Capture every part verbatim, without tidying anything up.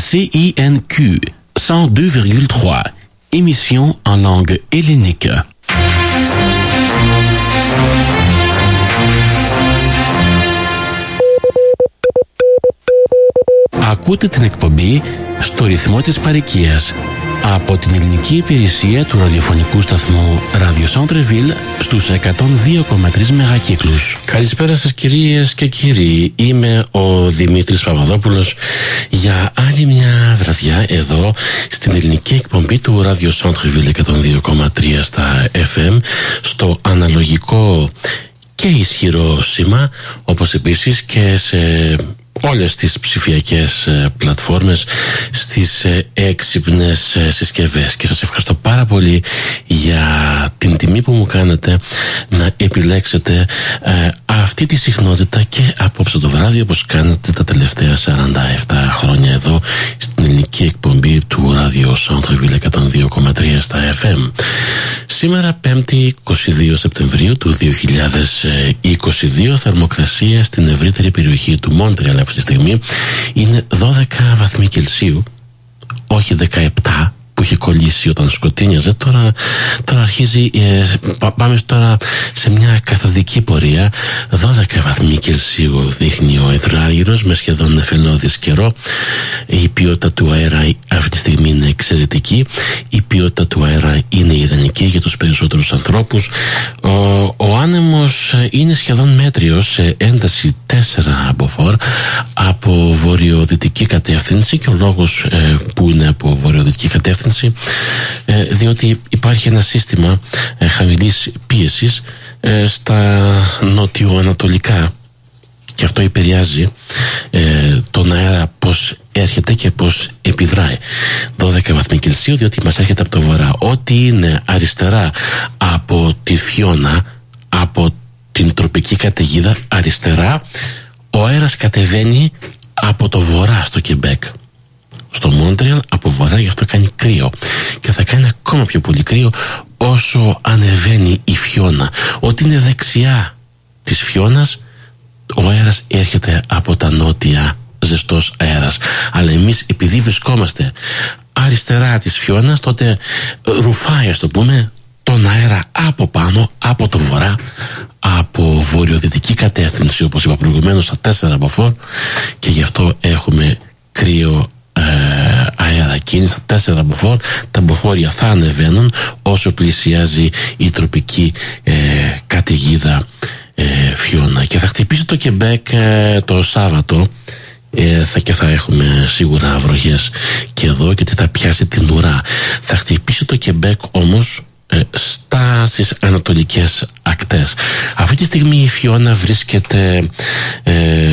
C I N Q cent deux virgule trois, émission en langue hellénique. Ακούτε την εκπομπή στο ρυθμό της παροικίας από την ελληνική υπηρεσία του ραδιοφωνικού σταθμού Radio Centre-Ville στους εκατόν δύο κόμμα τρία μεγακύκλους. Καλησπέρα σας κυρίες και κύριοι, είμαι ο Δημήτρης Παπαδόπουλος για άλλη μια βραδιά εδώ στην ελληνική εκπομπή του Radio Centre-Ville εκατόν δύο κόμμα τρία στα εφ εμ, στο αναλογικό και ισχυρό σήμα, όπως επίσης και σε όλες τις ψηφιακές ε, πλατφόρμες, στις ε, έξυπνες ε, συσκευές. Και σας ευχαριστώ πάρα πολύ για την τιμή που μου κάνετε να επιλέξετε ε, αυτή τη συχνότητα και απόψε το βράδυ, όπως κάνατε τα τελευταία σαράντα επτά χρόνια εδώ στην ελληνική εκπομπή του Radio Centre-Ville εκατόν δύο κόμμα τρία στα εφ εμ. Σήμερα πέμπτη είκοσι δύο Σεπτεμβρίου του δύο χιλιάδες είκοσι δύο, θερμοκρασία στην ευρύτερη περιοχή του Μόντρεαλ αυτή τη στιγμή είναι δώδεκα βαθμοί Κελσίου, όχι δεκαεπτά που είχε κολλήσει όταν σκοτίνιαζε. Τώρα, τώρα αρχίζει, ε, πά, πάμε τώρα σε μια καθοδική πορεία. Δώδεκα βαθμοί Κελσίου δείχνει ο υδράργυρος με σχεδόν νεφελώδης καιρό. Η ποιότητα του αέρα αυτή τη στιγμή είναι εξαιρετική. Η ποιότητα του αέρα είναι ιδανική για τους περισσότερους ανθρώπους. Ο, ο άνεμος είναι σχεδόν μέτριος σε ένταση τέσσερα μποφόρ από βορειοδυτική κατεύθυνση, και ο λόγος ε, που είναι από βορειοδυτική κατεύθυνση ε, διότι υπάρχει ένα σύστημα ε, χαμηλής πίεσης ε, στα νοτιοανατολικά, και αυτό επηρεάζει ε, τον αέρα πως έρχεται και πως επιδράει. Δώδεκα βαθμοί Κελσίου, διότι μας έρχεται από το βορρά. Ό,τι είναι αριστερά από τη Φιώνα, από την τροπική καταιγίδα αριστερά, ο αέρας κατεβαίνει από το βορρά στο Κεμπέκ. Στο Μόντρεαλ από βορρά, γι' αυτό κάνει κρύο, και θα κάνει ακόμα πιο πολύ κρύο όσο ανεβαίνει η Φιώνα. Ό,τι είναι δεξιά της Φιώνας, ο αέρας έρχεται από τα νότια, ζεστός αέρας. Αλλά εμείς, επειδή βρισκόμαστε αριστερά της Φιώνας, τότε ρουφάει, ας το πούμε, τον αέρα από πάνω, από το βορρά, από βορειοδυτική κατεύθυνση, όπως είπα προηγουμένως, στα τέσσερα μποφόρ, και γι' αυτό έχουμε κρύο ε, αέρα. Και είναι στα τέσσερα μποφόρ. Τα μποφόρ θα ανεβαίνουν όσο πλησιάζει η τροπική ε, καταιγίδα ε, Φιώνα, και θα χτυπήσει το Κεμπέκ ε, το Σάββατο. Ε, θα, και θα έχουμε σίγουρα βροχές και εδώ, γιατί θα πιάσει την ουρά. Θα χτυπήσει το Κεμπέκ όμως ε, στα, στις ανατολικές ακτές. Αυτή τη στιγμή η Φιώνα βρίσκεται ε,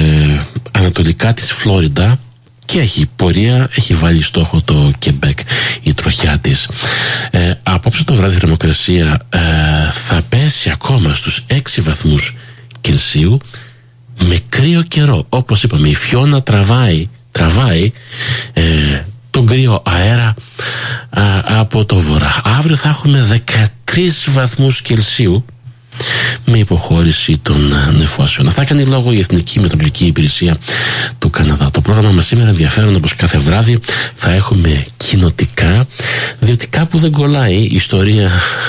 ανατολικά της Φλόριντα και έχει πορεία, έχει βάλει στόχο το Κεμπέκ η τροχιά της. Ε, απόψε το βράδυ η θερμοκρασία ε, θα πέσει ακόμα στους έξι βαθμούς Κελσίου, με κρύο καιρό. Όπως είπαμε, η Φιώνα τραβάει, τραβάει ε, τον κρύο αέρα α, από το βορρά. Αύριο θα έχουμε δεκατρείς βαθμούς Κελσίου με υποχώρηση των νεφώσεων. Αυτά κάνει λόγο η Εθνική Μετεωρολογική Υπηρεσία του Καναδά. Το πρόγραμμα μας σήμερα ενδιαφέρον, όπως κάθε βράδυ θα έχουμε κοινοτικά, διότι κάπου δεν κολλάει η ιστορία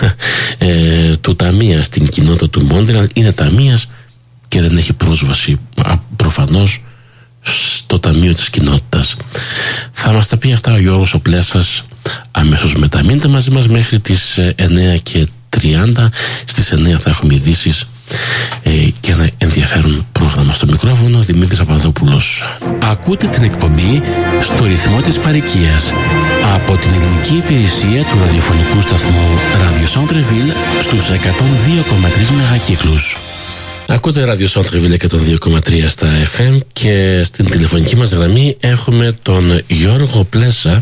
ε, του ταμείας στην κοινότητα του Μόντρεαλ. Είναι ταμείας και δεν έχει πρόσβαση προφανώς στο ταμείο της κοινότητας. Θα μας τα πει αυτά ο Γιώργος ο Πλέσας αμέσως μετά. Μείνετε μαζί μας μέχρι τις εννέα και τριάντα. Στις εννέα θα έχουμε ειδήσεις ε, και ένα ενδιαφέρον πρόγραμμα. Στο μικρόφωνο Δημήτρης Παπαδόπουλος. Ακούτε την εκπομπή στο ρυθμό της παροικίας από την ελληνική υπηρεσία του ραδιοφωνικού σταθμού Radio Centre-Ville στους εκατόν δύο κόμμα τρία μεγακύκλους. Ακούτε Radio Centre-Ville εκατόν δύο κόμμα τρία στα εφ εμ, και στην τηλεφωνική μας γραμμή έχουμε τον Γιώργο Πλέσα,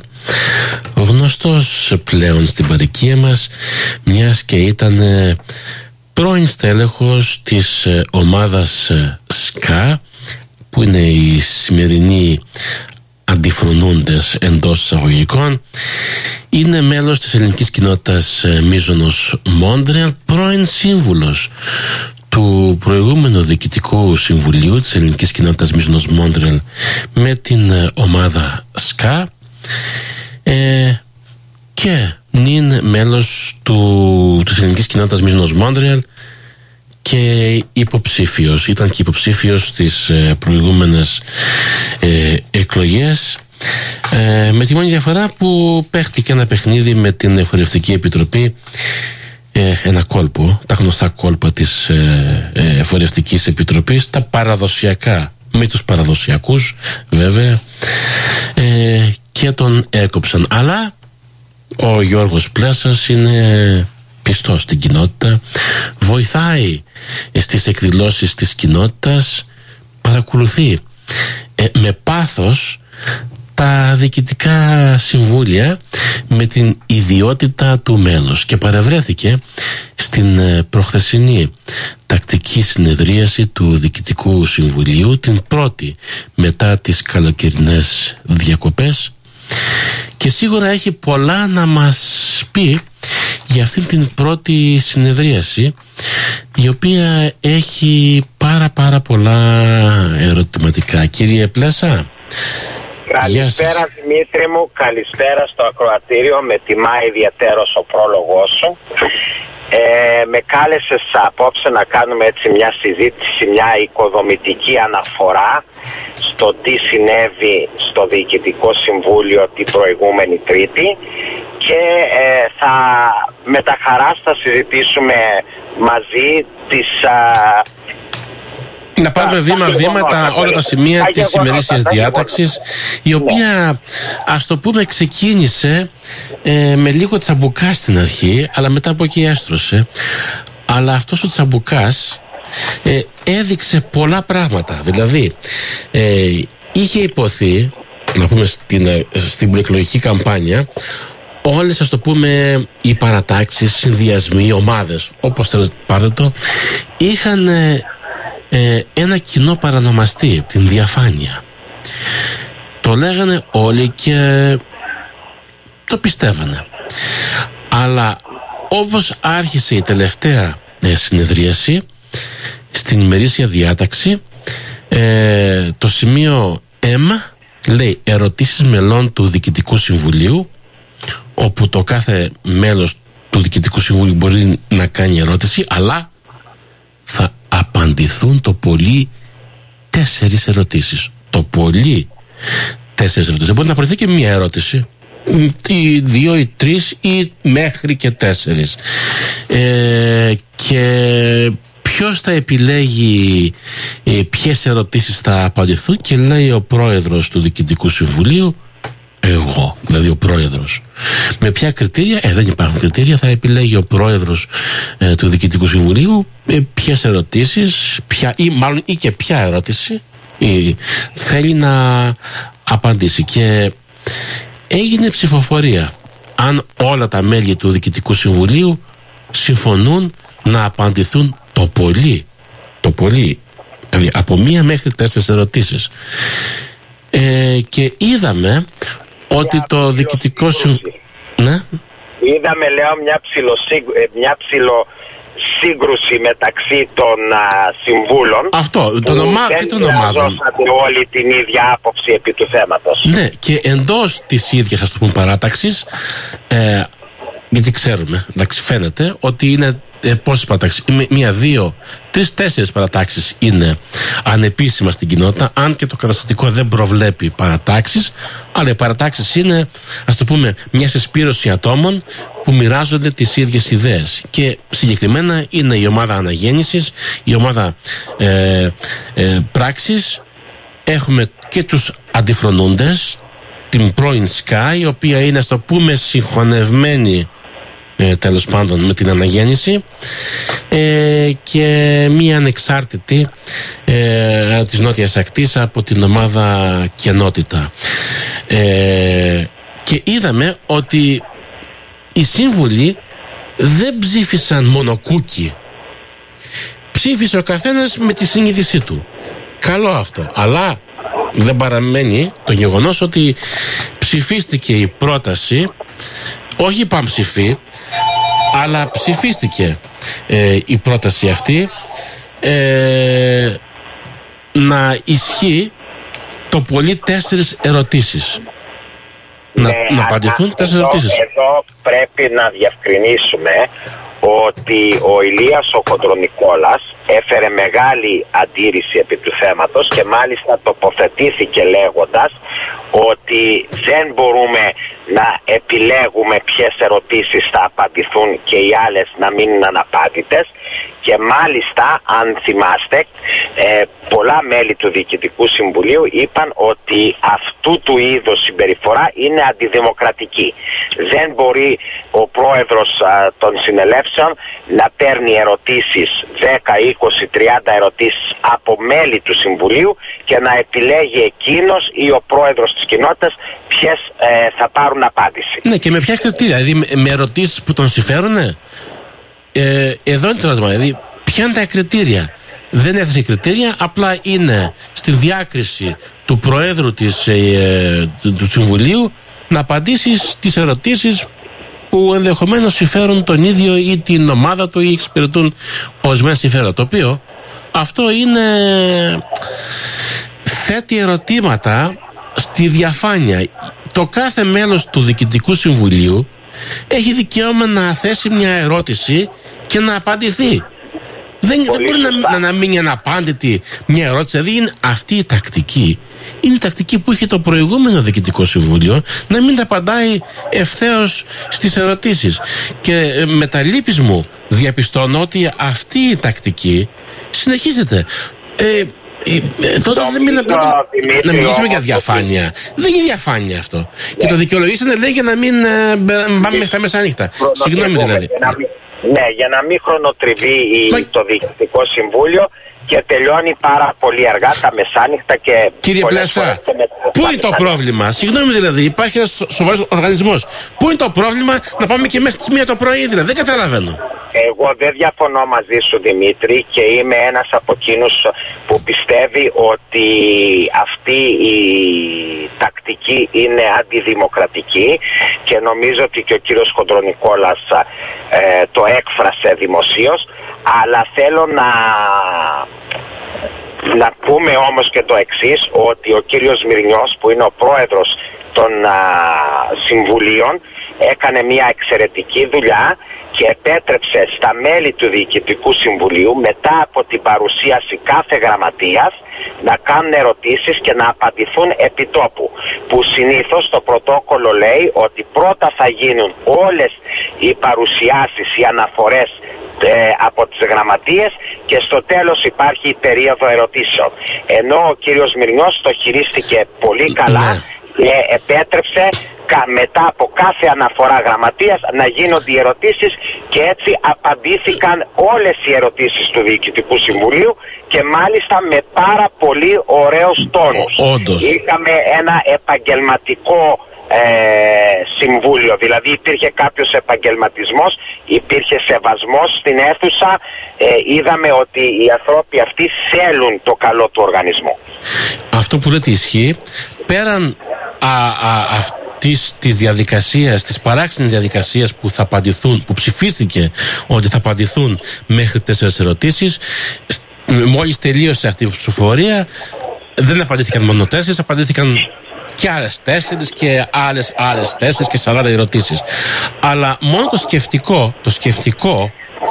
γνωστός πλέον στην παροικία μας, μιας και ήταν πρώην στέλεχος της ομάδας ΣΚΑ, που είναι οι σημερινοί αντιφρονούντες εντός εισαγωγικών. Είναι μέλος της ελληνικής κοινότητας Μίζωνος Μόντρεαλ, πρώην σύμβουλος του προηγούμενου Διοικητικού Συμβουλίου της Ελληνικής Κοινότητας Μίζωνος Μόντρεαλ με την ομάδα ΣΚΑ ε, και νυν μέλος του, της Ελληνικής Κοινότητας Μίζωνος Μόντρεαλ και υποψήφιος, ήταν και υποψήφιος στις ε, προηγούμενες ε, εκλογές, ε, με τη μόνη διαφορά που παίχτηκε ένα παιχνίδι με την Εφορευτική Επιτροπή, ε, ένα κόλπο, τα γνωστά κόλπα της ε, ε, Εφορευτικής Επιτροπής, τα παραδοσιακά με τους παραδοσιακούς βέβαια, ε, και τον έκοψαν. Αλλά ο Γιώργος Πλέσας είναι πιστός στην κοινότητα, βοηθάει στις εκδηλώσεις της κοινότητας, παρακολουθεί ε, με πάθος τα διοικητικά συμβούλια με την ιδιότητα του μέλους και παρευρέθηκε στην προχθεσινή τακτική συνεδρίαση του Διοικητικού Συμβουλίου, την πρώτη μετά τις καλοκαιρινές διακοπές, και σίγουρα έχει πολλά να μας πει για αυτήν την πρώτη συνεδρίαση, η οποία έχει πάρα πάρα πολλά ερωτηματικά. Κύριε Πλέσα, καλησπέρα Δημήτρη μου, καλησπέρα στο ακροατήριο. Με τιμά ιδιαίτερος ο πρόλογός σου. Ε, με κάλεσες απόψε να κάνουμε έτσι μια συζήτηση, μια οικοδομητική αναφορά στο τι συνέβη στο Διοικητικό Συμβούλιο την προηγούμενη Τρίτη, και ε, θα με τα χαράς θα συζητήσουμε μαζί τις α, να πάρουμε βήμα-βήματα όλα τα σημεία της ημερήσιας διάταξης, η οποία, ναι, ας το πούμε, ξεκίνησε ε, με λίγο τσαμπουκά στην αρχή, αλλά μετά από εκεί έστρωσε. Αλλά αυτός ο τσαμπουκάς ε, έδειξε πολλά πράγματα. Δηλαδή ε, είχε υποθεί, να πούμε, στην, στην προεκλογική καμπάνια, όλες, ας το πούμε, οι παρατάξεις, συνδυασμοί, ομάδες, όπως θέλετε πάρτε το, είχαν ε, ε, ένα κοινό παρανομαστή, την διαφάνεια. Το λέγανε όλοι και το πιστεύανε. Αλλά όπως άρχισε η τελευταία ε, συνεδρίαση, στην ημερήσια διάταξη, ε, το σημείο M λέει ερωτήσεις μελών του Διοικητικού Συμβουλίου, όπου το κάθε μέλος του Διοικητικού Συμβουλίου μπορεί να κάνει ερώτηση, αλλά θα απαντηθούν το πολύ τέσσερις ερωτήσεις. Το πολύ τέσσερις ερωτήσεις. Δεν μπορεί να απαντηθεί και μία ερώτηση, ή δύο ή τρεις ή μέχρι και τέσσερις. Ε, και ποιος θα επιλέγει ε, ποιες ερωτήσεις θα απαντηθούν, και λέει ο πρόεδρος του Διοικητικού Συμβουλίου, εγώ, δηλαδή ο πρόεδρος. Με ποια κριτήρια? Ε, δεν υπάρχουν κριτήρια. Θα επιλέγει ο πρόεδρος ε, του Διοικητικού Συμβουλίου ε, ποιες ερωτήσεις, ποια, ή μάλλον ή και ποια ερώτηση ή, θέλει να απαντήσει. Και έγινε ψηφοφορία αν όλα τα μέλη του Διοικητικού Συμβουλίου συμφωνούν να απαντηθούν το πολύ, το πολύ, δηλαδή από μία μέχρι τέσσερις ερωτήσεις. Ε, και είδαμε ότι το Διοικητικό Συμβούλιο, ναι. Είδαμε, λέω, μια μια ψηλοσύγκρουση μεταξύ των α, συμβούλων. Αυτό, τον ομά... και των ομάδων. Δεν όλοι την ίδια άποψη επί του θέματος. Ναι, και εντός της ίδιας, ας το πούμε, παράταξης, ε, γιατί ξέρουμε, εντάξει, φαίνεται ότι είναι ε, πόσες παρατάξεις, μία, δύο, τρεις, τέσσερις παρατάξεις είναι ανεπίσημα στην κοινότητα, αν και το καταστατικό δεν προβλέπει παρατάξεις, αλλά οι παρατάξεις είναι, ας το πούμε, μια συσπήρωση ατόμων που μοιράζονται τις ίδιες ιδέες, και συγκεκριμένα είναι η ομάδα αναγέννησης, η ομάδα ε, ε, πράξης, έχουμε και τους αντιφρονούντες, την πρώην ΣΚΑ, η οποία είναι, ας το πούμε, συγχωνευμένη ε, τέλος πάντων με την αναγέννηση, ε, και μία ανεξάρτητη ε, της Νότιας Ακτής από την ομάδα Κενότητα. Ε, και είδαμε ότι οι σύμβουλοι δεν ψήφισαν μονοκούκι. Ψήφισε ο καθένας με τη συνείδησή του. Καλό αυτό. Αλλά δεν παραμένει το γεγονός ότι ψηφίστηκε η πρόταση, όχι πανψηφί, αλλά ψηφίστηκε ε, η πρόταση αυτή, ε, να ισχύει το πολύ τέσσερις ερωτήσεις. Ναι, να, να απαντηθούν τέσσερις ερωτήσεις. Εδώ πρέπει να διευκρινίσουμε ότι ο Ηλίας ο Χοντρονικόλας έφερε μεγάλη αντίρρηση επί του θέματος και μάλιστα τοποθετήθηκε λέγοντας ότι δεν μπορούμε να επιλέγουμε ποιες ερωτήσεις θα απαντηθούν και οι άλλες να μείνουν αναπάντητες, και μάλιστα αν θυμάστε ε, πολλά μέλη του Διοικητικού Συμβουλίου είπαν ότι αυτού του είδους συμπεριφορά είναι αντιδημοκρατική. Δεν μπορεί ο πρόεδρος α, των συνελεύσεων να παίρνει ερωτήσεις, δέκα, είκοσι, τριάντα ερωτήσεις από μέλη του Συμβουλίου και να επιλέγει εκείνος ή ο πρόεδρος της κοινότητας ποιες ε, θα πάρουν απάντηση. Ναι, και με ποια κριτήρια, δηλαδή με ερωτήσεις που τον συμφέρουνε. Ε, εδώ είναι το ερώτημα, δηλαδή ποια είναι τα κριτήρια. Δεν έθεσε κριτήρια, απλά είναι στη διάκριση του Προέδρου της, ε, του, του Συμβουλίου να απαντήσει στις ερωτήσεις που ενδεχομένως συμφέρουν τον ίδιο ή την ομάδα του ή εξυπηρετούν ορισμένα συμφέροντα. Το οποίο αυτό είναι, θέτει ερωτήματα στη διαφάνεια. Το κάθε μέλος του Διοικητικού Συμβουλίου έχει δικαίωμα να θέσει μια ερώτηση και να απαντηθεί. Δεν, δεν μπορεί να, να, να μείνει αναπάντητη μια ερώτηση. Δηλαδή είναι αυτή η τακτική. Είναι η τακτική που είχε το προηγούμενο Διοικητικό Συμβούλιο, να μην απαντάει ευθέως στις ερωτήσεις. Και ε, με τα λύπης μου διαπιστώνω ότι αυτή η τακτική συνεχίζεται. Ε, Ε, ε, τότε δεν μιλάμε, να μιλήσουμε για διαφάνεια. Δεν είναι διαφάνεια αυτό. Yeah. Και το δικαιολογήσανε, λέει, για να μην ε, πάμε μέχρι τα μεσάνυχτα. Συγγνώμη δηλαδή. Για να μην, ναι, για να μην χρονοτριβεί η, το Διοικητικό Συμβούλιο και τελειώνει πάρα πολύ αργά τα μεσάνυχτα και. Κύριε Πλέσσα, πού είναι το πρόβλημα? Συγγνώμη δηλαδή, υπάρχει ένας σοβαρός οργανισμός. Πού είναι το πρόβλημα να πάμε και μέχρι τις μία το πρωί, δηλαδή? Δεν καταλαβαίνω. Εγώ δεν διαφωνώ μαζί σου, Δημήτρη, και είμαι ένας από εκείνους που πιστεύει ότι αυτή η τακτική είναι αντιδημοκρατική και νομίζω ότι και ο κύριος Χοντρονικόλας ε, το έκφρασε δημοσίως, αλλά θέλω να... Να πούμε όμως και το εξής, ότι ο κύριος Μυρνιός, που είναι ο πρόεδρος των α, συμβουλίων, έκανε μια εξαιρετική δουλειά και επέτρεψε στα μέλη του Διοικητικού Συμβουλίου, μετά από την παρουσίαση κάθε γραμματείας, να κάνουν ερωτήσεις και να απαντηθούν επί τόπου. Που συνήθως το πρωτόκολλο λέει ότι πρώτα θα γίνουν όλες οι παρουσιάσεις, οι αναφορές Ε, από τις γραμματείες και στο τέλος υπάρχει η περίοδο ερωτήσεων. Ενώ ο κύριος Μυρνιός το χειρίστηκε πολύ καλά και επέτρεψε κα, μετά από κάθε αναφορά γραμματείας να γίνονται οι ερωτήσεις και έτσι απαντήθηκαν όλες οι ερωτήσεις του Διοικητικού Συμβουλίου και μάλιστα με πάρα πολύ ωραίους τόνους. Όντως. Είχαμε ένα επαγγελματικό Ε, συμβούλιο, δηλαδή υπήρχε κάποιος επαγγελματισμός, υπήρχε σεβασμός στην αίθουσα, ε, είδαμε ότι οι ανθρώποι αυτοί θέλουν το καλό του οργανισμού. Αυτό που λέτε ισχύει. Πέραν α, α, αυτής της διαδικασίας, της παράξενης διαδικασίας που θα απαντηθούν, που ψηφίστηκε ότι θα απαντηθούν μέχρι τέσσερις ερωτήσεις, μόλις τελείωσε αυτή η ψηφοφορία δεν απαντήθηκαν μόνο τέσσερις, απαντήθηκαν και άλλες τέσσερις και άλλες άλλες τέσσερις και σαράντα ερωτήσεις. Αλλά μόνο το σκεφτικό, το σκεφτικό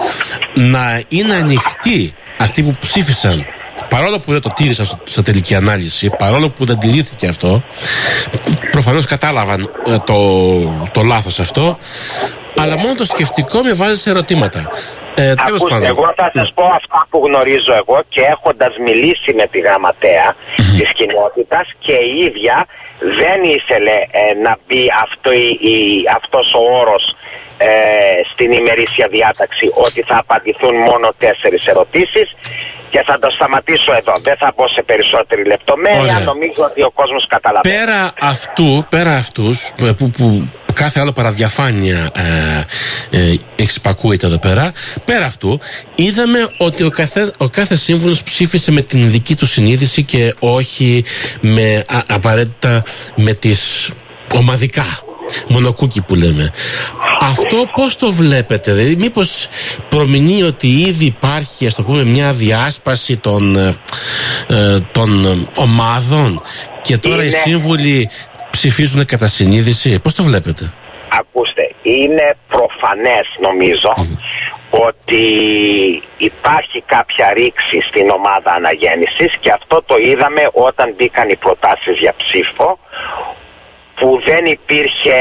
να είναι ανοιχτοί αυτοί που ψήφισαν, παρόλο που δεν το τήρησαν στο, στο τελική ανάλυση, παρόλο που δεν τηρήθηκε αυτό, προφανώς κατάλαβαν ε, το, το λάθος αυτό, αλλά μόνο το σκεφτικό με βάζει σε ερωτήματα. Ε, Ακούστε, εγώ θα σας πω αυτά που γνωρίζω εγώ και έχοντας μιλήσει με τη γραμματέα mm-hmm. της κοινότητας, και η ίδια δεν ήθελε ε, να μπει αυτό, η, η, αυτός ο όρος ε, στην ημερήσια διάταξη ότι θα απαντηθούν μόνο τέσσερις ερωτήσεις, και θα το σταματήσω εδώ. Δεν θα μπω σε περισσότερη λεπτομέρεια. Ωραία. Νομίζω ότι ο κόσμος καταλαβαίνει. Πέρα αυτού, πέρα αυτούς που, που κάθε άλλο παραδιαφάνεια ε, ε, εξυπακούεται εδώ πέρα, πέρα αυτού είδαμε ότι ο κάθε, ο κάθε σύμβουλος ψήφισε με την δική του συνείδηση και όχι με, α, απαραίτητα με τις ομαδικά μονοκούκι που λέμε. Αυτό πώς το βλέπετε, δηλαδή μήπως προμηνύει ότι ήδη υπάρχει, ας το πούμε, μια διάσπαση των, ε, των ομάδων και τώρα είναι... οι σύμβουλοι ψηφίζουν κατά συνείδηση? Πώς το βλέπετε? Ακούστε, είναι προφανές νομίζω mm. ότι υπάρχει κάποια ρήξη στην ομάδα αναγέννησης, και αυτό το είδαμε όταν μπήκαν οι προτάσεις για ψήφο, που δεν υπήρχε,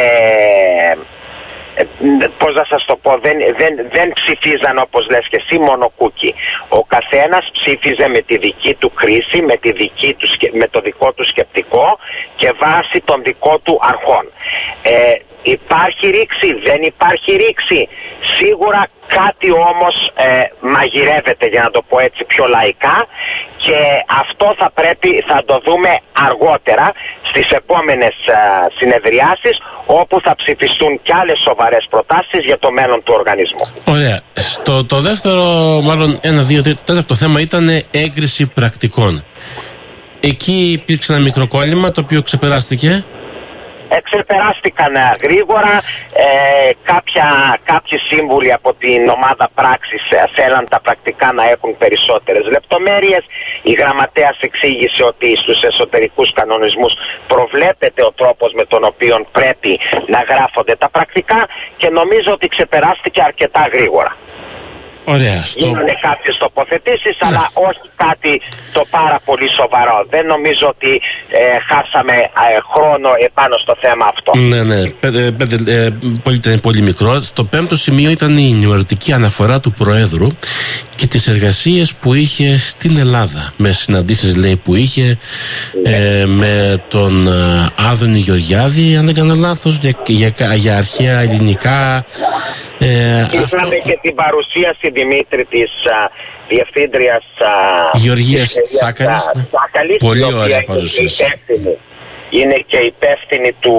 πώς να σας το πω, δεν, δεν, δεν ψηφίζαν όπως λες και εσύ μονοκούκι. Ο καθένας ψήφιζε με τη δική του κρίση, με, τη δική του, με το δικό του σκεπτικό και βάσει των δικών του αρχών. Ε, Υπάρχει ρήξη, δεν υπάρχει ρήξη? Σίγουρα κάτι όμως ε, μαγειρεύεται, για να το πω έτσι πιο λαϊκά, και αυτό θα πρέπει, θα το δούμε αργότερα στις επόμενες ε, συνεδριάσεις, όπου θα ψηφιστούν κι άλλες σοβαρές προτάσεις για το μέλλον του οργανισμού. Ωραία. Στο, το δεύτερο, μάλλον ένα, δύο, τρία, τέταρτο θέμα ήταν έγκριση πρακτικών. Εκεί υπήρξε ένα μικρό κόλλημα το οποίο ξεπεράστηκε. Εξεπεράστηκαν γρήγορα, ε, κάποια, κάποιοι σύμβουλοι από την ομάδα πράξης θέλαν τα πρακτικά να έχουν περισσότερες λεπτομέρειες. Η γραμματέας εξήγησε ότι στους εσωτερικούς κανονισμούς προβλέπεται ο τρόπος με τον οποίο πρέπει να γράφονται τα πρακτικά, και νομίζω ότι ξεπεράστηκε αρκετά γρήγορα. Ωραία, στο... Γίνανε κάποιες τοποθετήσεις, ναι, αλλά όχι κάτι το πάρα πολύ σοβαρό. Δεν νομίζω ότι ε, χάσαμε ε, χρόνο επάνω στο θέμα αυτό. Ναι, ναι, πέντε, πέντε, ε, πολύ, ήταν πολύ μικρό. Το πέμπτο σημείο ήταν η ενημερωτική αναφορά του Προέδρου και τις εργασίες που είχε στην Ελλάδα. Με συναντήσεις, λέει, που είχε, ναι, ε, με τον ε, Άδωνη Γεωργιάδη, αν δεν κάνω λάθος, για, για, για αρχαία ελληνικά. Ε, Είχαμε αυτό... και την παρουσίαση, Δημήτρη, της α, διευθύντριας Γεωργίας Τσάκαλης. Πολύ ωραία παρουσίαση. Είναι, είναι και υπεύθυνη του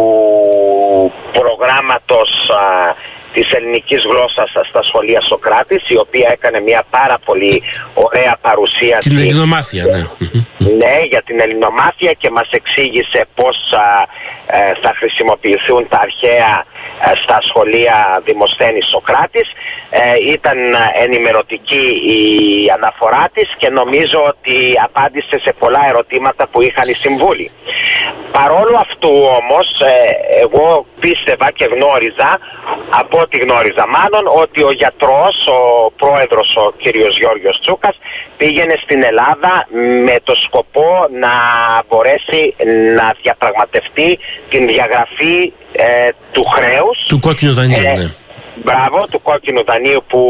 προγράμματος α, της ελληνικής γλώσσας στα σχολεία Σωκράτης, η οποία έκανε μια πάρα πολύ ωραία παρουσίαση. Την ελληνομάθεια, ναι. Ναι, για την ελληνομάθεια, και μας εξήγησε πώς α, ε, θα χρησιμοποιηθούν τα αρχαία ε, στα σχολεία Δημοσθένης Σωκράτης. Ε, ήταν ενημερωτική η αναφορά της και νομίζω ότι απάντησε σε πολλά ερωτήματα που είχαν οι συμβούλοι. Παρόλο αυτού όμως, ε, εγώ πίστευα και γνώριζα, από ό,τι γνώριζα μάλλον, ότι ο γιατρός, ο πρόεδρος, ο κύριος Γιώργος Τσούκας, πήγαινε στην Ελλάδα με το σκοπό να μπορέσει να διαπραγματευτεί την διαγραφή ε, του χρέους. Του κόκκινου δανείου, ε, ναι. Μπράβο, του κόκκινου δανείου, που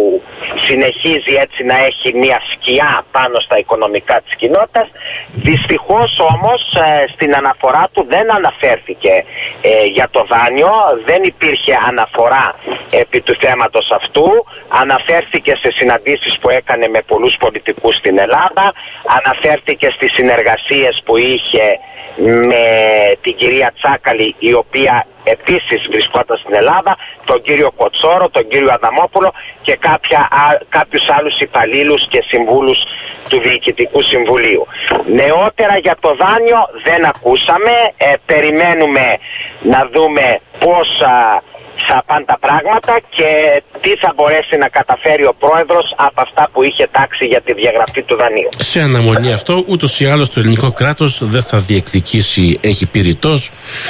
συνεχίζει έτσι να έχει μια σκιά πάνω στα οικονομικά της κοινότητας. Δυστυχώς όμως ε, στην αναφορά του δεν αναφέρθηκε ε, για το δάνειο, δεν υπήρχε αναφορά επί του θέματος αυτού. Αναφέρθηκε σε συναντήσεις που έκανε με πολλούς πολιτικούς στην Ελλάδα, αναφέρθηκε στις συνεργασίες που είχε με την κυρία Τσάκαλη, η οποία επίσης βρισκόταν στην Ελλάδα, τον κύριο Κοτσόρο, τον κύριο Αδαμόπουλο και κάποια, κάποιους άλλους υπαλλήλους και συμβούλους του Διοικητικού Συμβουλίου. Νεότερα για το δάνειο δεν ακούσαμε, ε, περιμένουμε να δούμε πώς α, θα πάνε τα πράγματα και τι θα μπορέσει να καταφέρει ο πρόεδρος από αυτά που είχε τάξει για τη διαγραφή του δανείου. Σε αναμονή αυτό, ούτως ή άλλως το ελληνικό κράτος δεν θα διεκδικήσει, έχει πει ρητός,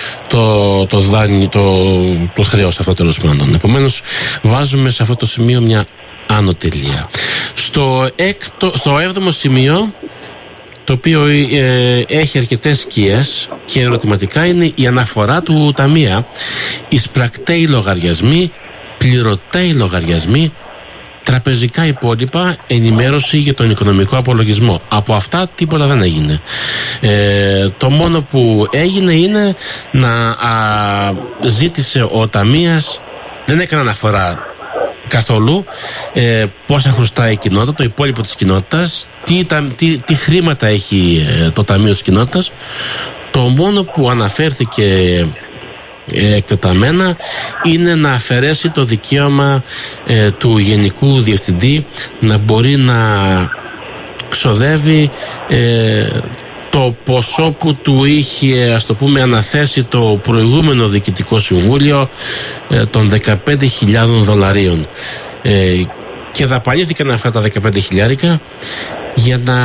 το, το, δάνειο, το, το χρέος αυτό, τέλος πάντων. Επομένως βάζουμε σε αυτό το σημείο μια άνω τελεία. Στο, έκτο, στο έβδομο σημείο, το οποίο ε, έχει αρκετές σκιές και ερωτηματικά, είναι η αναφορά του ταμεία, εισπρακτέοι λογαριασμοί, πληρωτέοι λογαριασμοί, τραπεζικά υπόλοιπα, ενημέρωση για τον οικονομικό απολογισμό. Από αυτά τίποτα δεν έγινε. Ε, το μόνο που έγινε είναι να α, ζήτησε ο ταμείας, δεν έκανε αναφορά καθόλου ε, πόσα χρωστάει η κοινότητα, το υπόλοιπο της κοινότητας, τι, τι, τι χρήματα έχει ε, το Ταμείο της Κοινότητας. Το μόνο που αναφέρθηκε ε, εκτεταμένα είναι να αφαιρέσει το δικαίωμα ε, του Γενικού Διευθυντή να μπορεί να ξοδεύει ε, το ποσό που του είχε, ας το πούμε, αναθέσει το προηγούμενο Διοικητικό Συμβούλιο ε, των δεκαπέντε χιλιάδων δολαρίων. Ε, και δαπανήθηκαν αυτά τα δεκαπέντε χιλιάρικα για να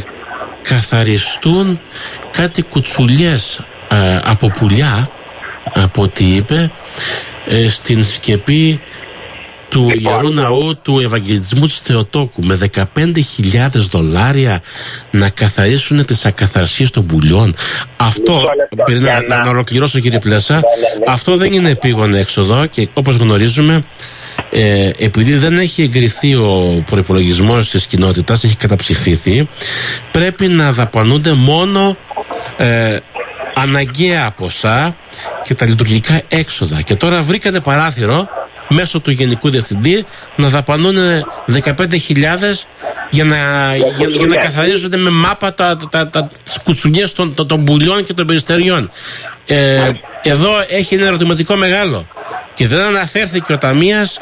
καθαριστούν κάτι κουτσουλιές ε, από πουλιά, από ό,τι είπε, ε, στην σκεπή του Ιερού Ναού του Ευαγγελισμού της Θεοτόκου, με δεκαπέντε χιλιάδες δολάρια να καθαρίσουν τις ακαθαρσίες των πουλιών. Αυτό, πριν να, να, να ολοκληρώσω, κύριε Πλέσα, αυτό δεν είναι επίγον έξοδο, και όπως γνωρίζουμε, ε, επειδή δεν έχει εγκριθεί ο προϋπολογισμός της κοινότητας, έχει καταψηφίσει, πρέπει να δαπανούνται μόνο ε, αναγκαία ποσά και τα λειτουργικά έξοδα. Και τώρα βρήκανε παράθυρο μέσω του Γενικού Διευθυντή να δαπανούν δεκαπέντε χιλιάδες για να, για, για να καθαρίζονται με μάπα τα, τα, τα, τα, τις κουτσουνιές των, των, των πουλιών και των περιστεριών. Ε, εδώ έχει ένα ερωτηματικό μεγάλο και δεν αναφέρθηκε ο ταμείας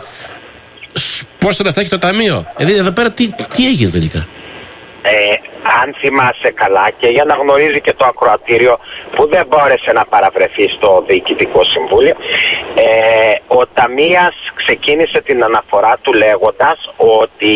πόσα λεφτά έχει το ταμείο. Δηλαδή εδώ πέρα τι, τι έγινε τελικά? Ε, αν θυμάσαι καλά, και για να γνωρίζει και το ακροατήριο που δεν μπόρεσε να παραβρεθεί στο Διοικητικό Συμβούλιο, ε, ο Ταμείας ξεκίνησε την αναφορά του λέγοντας ότι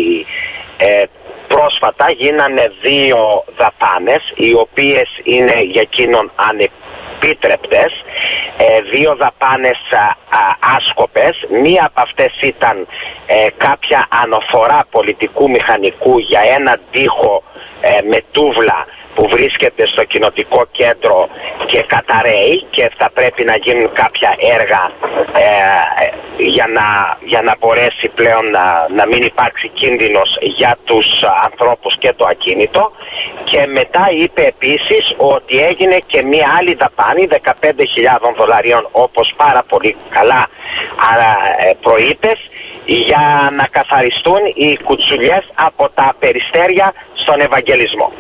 ε, πρόσφατα γίνανε δύο δαπάνες, οι οποίες είναι για εκείνον ανεπίτρεπτες, ε, δύο δαπάνες α, α, άσκοπες. Μία από αυτές ήταν ε, κάποια αναφορά πολιτικού μηχανικού για ένα τοίχο ε, με τούβλα που βρίσκεται στο κοινοτικό κέντρο και καταραίει, και θα πρέπει να γίνουν κάποια έργα ε, για, να, για να μπορέσει πλέον να, να μην υπάρξει κίνδυνος για τους ανθρώπους και το ακίνητο. Και μετά είπε επίσης ότι έγινε και μία άλλη δαπάνη δεκαπέντε χιλιάδων δολαρίων, όπως πάρα πολύ καλά προείπες, για να καθαριστούν οι κουτσουλιές από τα περιστέρια στον Ευαγγελισμό.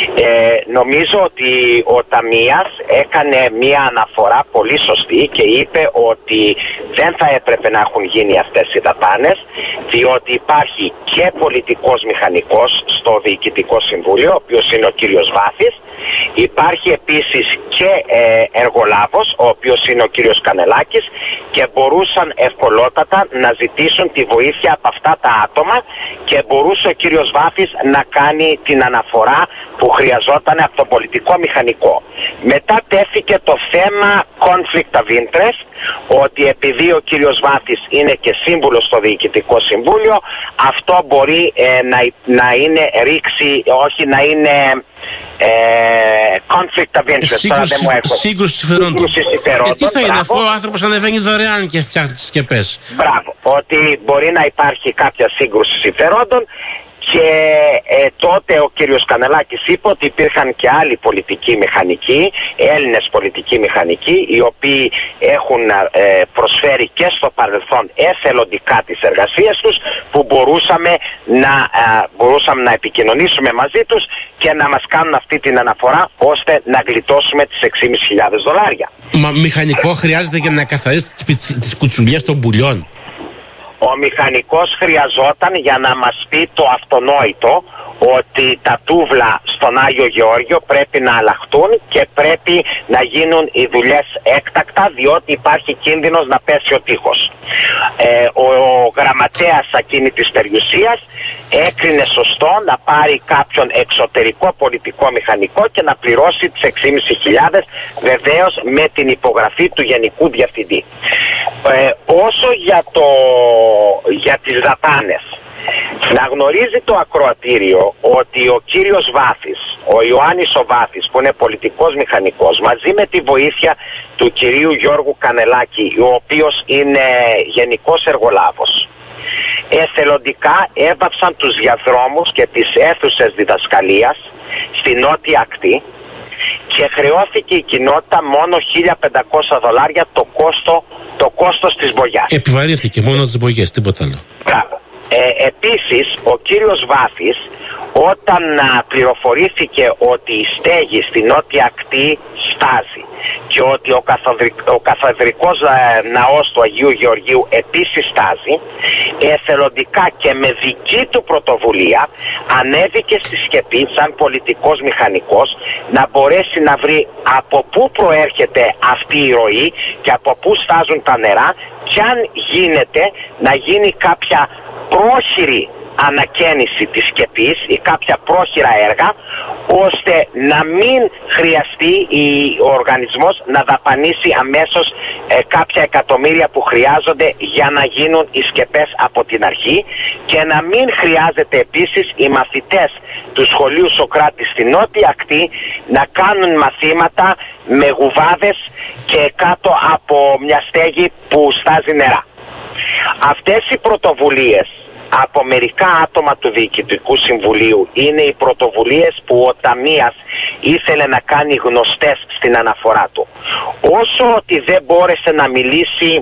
Ε, νομίζω ότι ο Ταμείας έκανε μία αναφορά πολύ σωστή και είπε ότι δεν θα έπρεπε να έχουν γίνει αυτές οι δαπάνες, διότι υπάρχει και πολιτικός μηχανικός στο Διοικητικό Συμβούλιο, ο οποίος είναι ο κύριος Βάθης. Υπάρχει επίσης και ε, εργολάβος, ο οποίος είναι ο κύριος Κανελάκης, και μπορούσαν ευκολότατα να ζητήσουν τη βοήθεια από αυτά τα άτομα, και μπορούσε ο κύριος Βάθης να κάνει την αναφορά που χρειαζόταν από τον πολιτικό μηχανικό. Μετά τέθηκε το θέμα conflict of interest, ότι επειδή ο κύριος Βάθης είναι και σύμβουλος στο Διοικητικό Συμβούλιο, αυτό μπορεί ε, να, να είναι ρήξη, όχι να είναι ε, conflict of interest. Σύγκρουση, Τώρα δεν σύγκρουση συμφερόντων. συμφερόντων. Ε, τι θα μπράβο. είναι, αφού ο άνθρωπος ανεβαίνει δωρεάν και φτιάχνει τις σκεπές? Μπράβο, ότι μπορεί να υπάρχει κάποια σύγκρουση συμφερόντων. Και ε, τότε ο κύριος Κανελάκης είπε ότι υπήρχαν και άλλοι πολιτικοί μηχανικοί, Έλληνες πολιτικοί μηχανικοί, οι οποίοι έχουν ε, προσφέρει και στο παρελθόν εθελοντικά τις εργασίες τους, που μπορούσαμε να, ε, μπορούσαμε να επικοινωνήσουμε μαζί τους και να μας κάνουν αυτή την αναφορά, ώστε να γλιτώσουμε τις έξι χιλιάδες πεντακόσια δολάρια. Μα μηχανικό χρειάζεται για να καθαρίσει τις, τις κουτσουλιές των πουλιών? Ο μηχανικός χρειαζόταν για να μας πει το αυτονόητο, ότι τα τούβλα στον Άγιο Γεώργιο πρέπει να αλλάχτούν και πρέπει να γίνουν οι δουλειές έκτακτα, διότι υπάρχει κίνδυνος να πέσει ο τείχος. Ε, ο, ο γραμματέας εκείνη της περιουσίας έκρινε σωστό να πάρει κάποιον εξωτερικό πολιτικό μηχανικό και να πληρώσει τις έξι χιλιάδες πεντακόσια, βεβαίως με την υπογραφή του Γενικού Διευθυντή. Ε, όσο για, το, για τις δαπάνες, να γνωρίζει το ακροατήριο ότι ο κύριος Βάθης, ο Ιωάννης ο Βάθης, που είναι πολιτικός μηχανικός, μαζί με τη βοήθεια του κυρίου Γιώργου Κανελάκη, ο οποίος είναι γενικός εργολάβος, εθελοντικά έβαψαν τους διαδρόμους και τις αίθουσες διδασκαλίας στη νότια ακτή, και χρεώθηκε η κοινότητα μόνο χίλια πεντακόσια δολάρια το, κόστο, το κόστος της μπογιάς. Επιβαρύνθηκε μόνο τις μπογιές, τίποτα άλλο. Μπράβο. Ε, επίσης, ο κύριος Βάθης, όταν α, πληροφορήθηκε ότι η στέγη στη νότια ακτή στάζει και και ότι ο, καθοδρυ... ο καθεδρικός ε, ναός του Αγίου Γεωργίου επίσης στάζει, εθελοντικά και με δική του πρωτοβουλία ανέβηκε στη σκεπή σαν πολιτικός μηχανικός να μπορέσει να βρει από πού προέρχεται αυτή η ροή και από πού στάζουν τα νερά και αν γίνεται να γίνει κάποια πρόχειρη ανακαίνιση της σκεπής ή κάποια πρόχειρα έργα, ώστε να μην χρειαστεί η, ο οργανισμός να δαπανίσει αμέσως ε, κάποια εκατομμύρια που χρειάζονται για να γίνουν οι σκεπές από την αρχή και να μην χρειάζεται επίσης οι μαθητές του σχολείου Σοκράτη στη νότια ακτή να κάνουν μαθήματα με γουβάδες και κάτω από μια στέγη που στάζει νερά. Αυτές οι πρωτοβουλίες από μερικά άτομα του Διοικητικού Συμβουλίου είναι οι πρωτοβουλίες που ο Ταμίας ήθελε να κάνει γνωστές στην αναφορά του. Όσο ότι δεν μπόρεσε να μιλήσει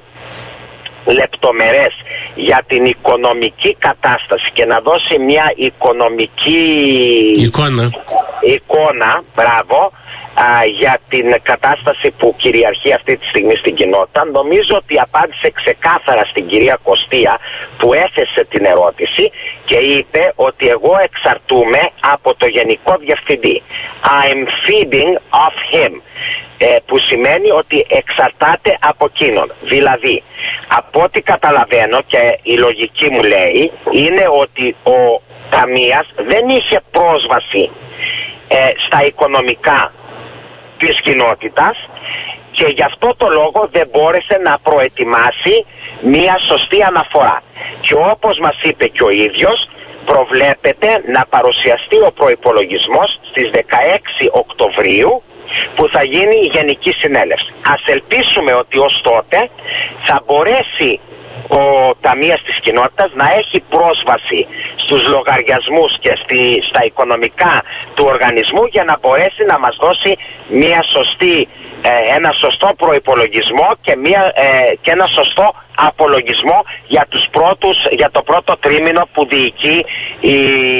λεπτομερές για την οικονομική κατάσταση και να δώσει μια οικονομική εικόνα, εικόνα μπράβο, Α, για την κατάσταση που κυριαρχεί αυτή τη στιγμή στην κοινότητα, νομίζω ότι απάντησε ξεκάθαρα στην κυρία Κωστία που έθεσε την ερώτηση και είπε ότι εγώ εξαρτούμαι από το Γενικό Διευθυντή. I'm feeding off him, ε, που σημαίνει ότι εξαρτάται από εκείνον. Δηλαδή, από ό,τι καταλαβαίνω και η λογική μου λέει, είναι ότι ο Ταμίας δεν είχε πρόσβαση ε, στα οικονομικά της κοινότητας και γι' αυτό το λόγο δεν μπόρεσε να προετοιμάσει μία σωστή αναφορά. Και όπως μας είπε και ο ίδιος, προβλέπεται να παρουσιαστεί ο προϋπολογισμός στις δεκαέξι Οκτωβρίου που θα γίνει η Γενική Συνέλευση. Ας ελπίσουμε ότι ως τότε θα μπορέσει ο Ταμείας της Κοινότητας να έχει πρόσβαση στους λογαριασμούς και στη, στα οικονομικά του οργανισμού για να μπορέσει να μας δώσει μια σωστή, ε, ένα σωστό προϋπολογισμό και, μια, ε, και ένα σωστό απολογισμό για, τους πρώτους, για το πρώτο τρίμηνο που διοικεί η,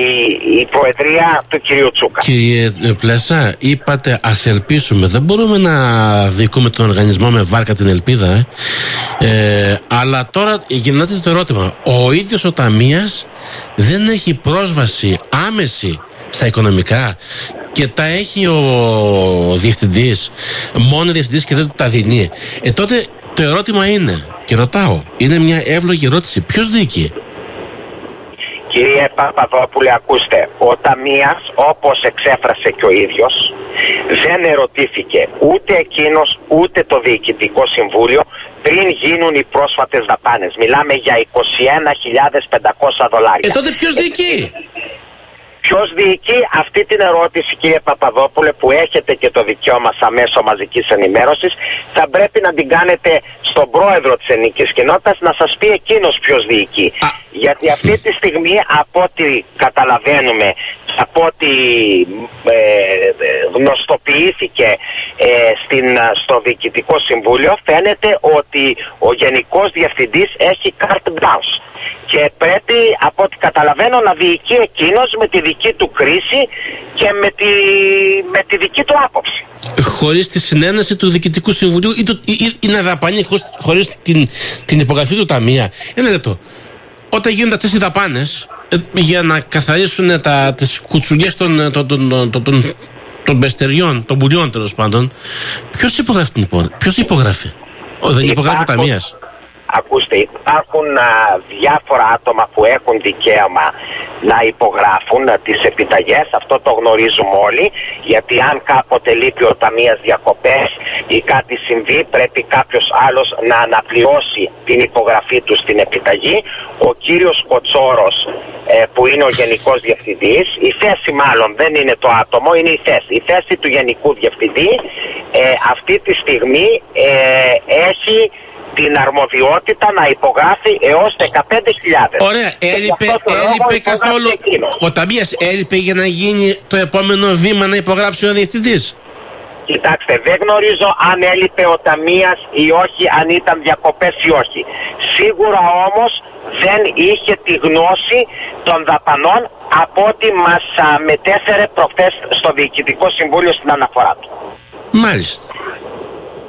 η Προεδρία του κυρίου Τσούκα. Κύριε Πλέσα, είπατε ας ελπίσουμε. Δεν μπορούμε να διοικούμε τον οργανισμό με βάρκα την ελπίδα, ε. Ε, αλλά τώρα γυρνάτε το ερώτημα. Ο ίδιος ο Ταμείας δεν έχει πρόσβαση άμεση στα οικονομικά και τα έχει ο διευθυντής, μόνο διευθυντής και δεν του τα δίνει. Ε, τότε το ερώτημα είναι, και ρωτάω, είναι μια εύλογη ερώτηση, ποιος διοικεί? Κύριε Παπαδόπουλε, ακούστε, ο Ταμείας, όπως εξέφρασε και ο ίδιος, δεν ερωτήθηκε ούτε εκείνος ούτε το Διοικητικό Συμβούλιο πριν γίνουν οι πρόσφατες δαπάνες. Μιλάμε για είκοσι ένα χιλιάδες πεντακόσια δολάρια. Ε, τότε ποιος διοικεί? Ποιος διοικεί? Αυτή την ερώτηση, κύριε Παπαδόπουλε, που έχετε και το δικαίωμα σαν μέσο μαζικής ενημέρωσης, θα πρέπει να την κάνετε στον πρόεδρο της ελληνικής κοινότητας να σας πει εκείνος ποιος διοικεί. Α. Γιατί αυτή τη στιγμή, από ό,τι καταλαβαίνουμε, από ό,τι ε, γνωστοποιήθηκε ε, στην, στο Διοικητικό Συμβούλιο, φαίνεται ότι ο Γενικός Διευθυντής έχει carte blanche. Και πρέπει, από ό,τι καταλαβαίνω, να διοικεί εκείνος με τη δική του κρίση και με τη, με τη δική του άποψη. Χωρίς τη συνένεση του Διοικητικού Συμβουλίου ή, το, ή, ή, ή να δαπανεί χωρίς, χωρίς την, την υπογραφή του Ταμεία. Ένα λεπτό. Όταν γίνονται αυτές οι δαπάνες ε, για να καθαρίσουν τα, τις κουτσουλιές των, των, των, των, των, των μπεστεριών, των πουλιών τέλος πάντων, ποιος υπογράφει την υπογραφή? Ποιος υπογράφει? Ο, δεν υπογράφει ο Ταμείας? Ακούστε, υπάρχουν α, διάφορα άτομα που έχουν δικαίωμα να υπογράφουν α, τις επιταγές. Αυτό το γνωρίζουμε όλοι, γιατί αν κάποτε λείπει ο Ταμείας διακοπές ή κάτι συμβεί, πρέπει κάποιος άλλος να αναπληρώσει την υπογραφή του στην επιταγή. Ο κύριος Κοτσόρος, ε, που είναι ο Γενικός Διευθυντής, η θέση μάλλον δεν είναι το άτομο, είναι η θέση. Η θέση του Γενικού Διευθυντή ε, αυτή τη στιγμή ε, έχει την αρμοδιότητα να υπογράφει έως δεκαπέντε χιλιάδες. Ωραία, έλειπε, έλειπε καθόλου ο Ταμείας, έλειπε για να γίνει το επόμενο βήμα να υπογράψει ο διευθυντής? Κοιτάξτε, δεν γνωρίζω αν έλειπε ο Ταμείας ή όχι, αν ήταν διακοπές ή όχι. Σίγουρα όμως δεν είχε τη γνώση των δαπανών από ό,τι μας α, μετέφερε προχθές στο Διοικητικό Συμβούλιο στην αναφορά του. Μάλιστα.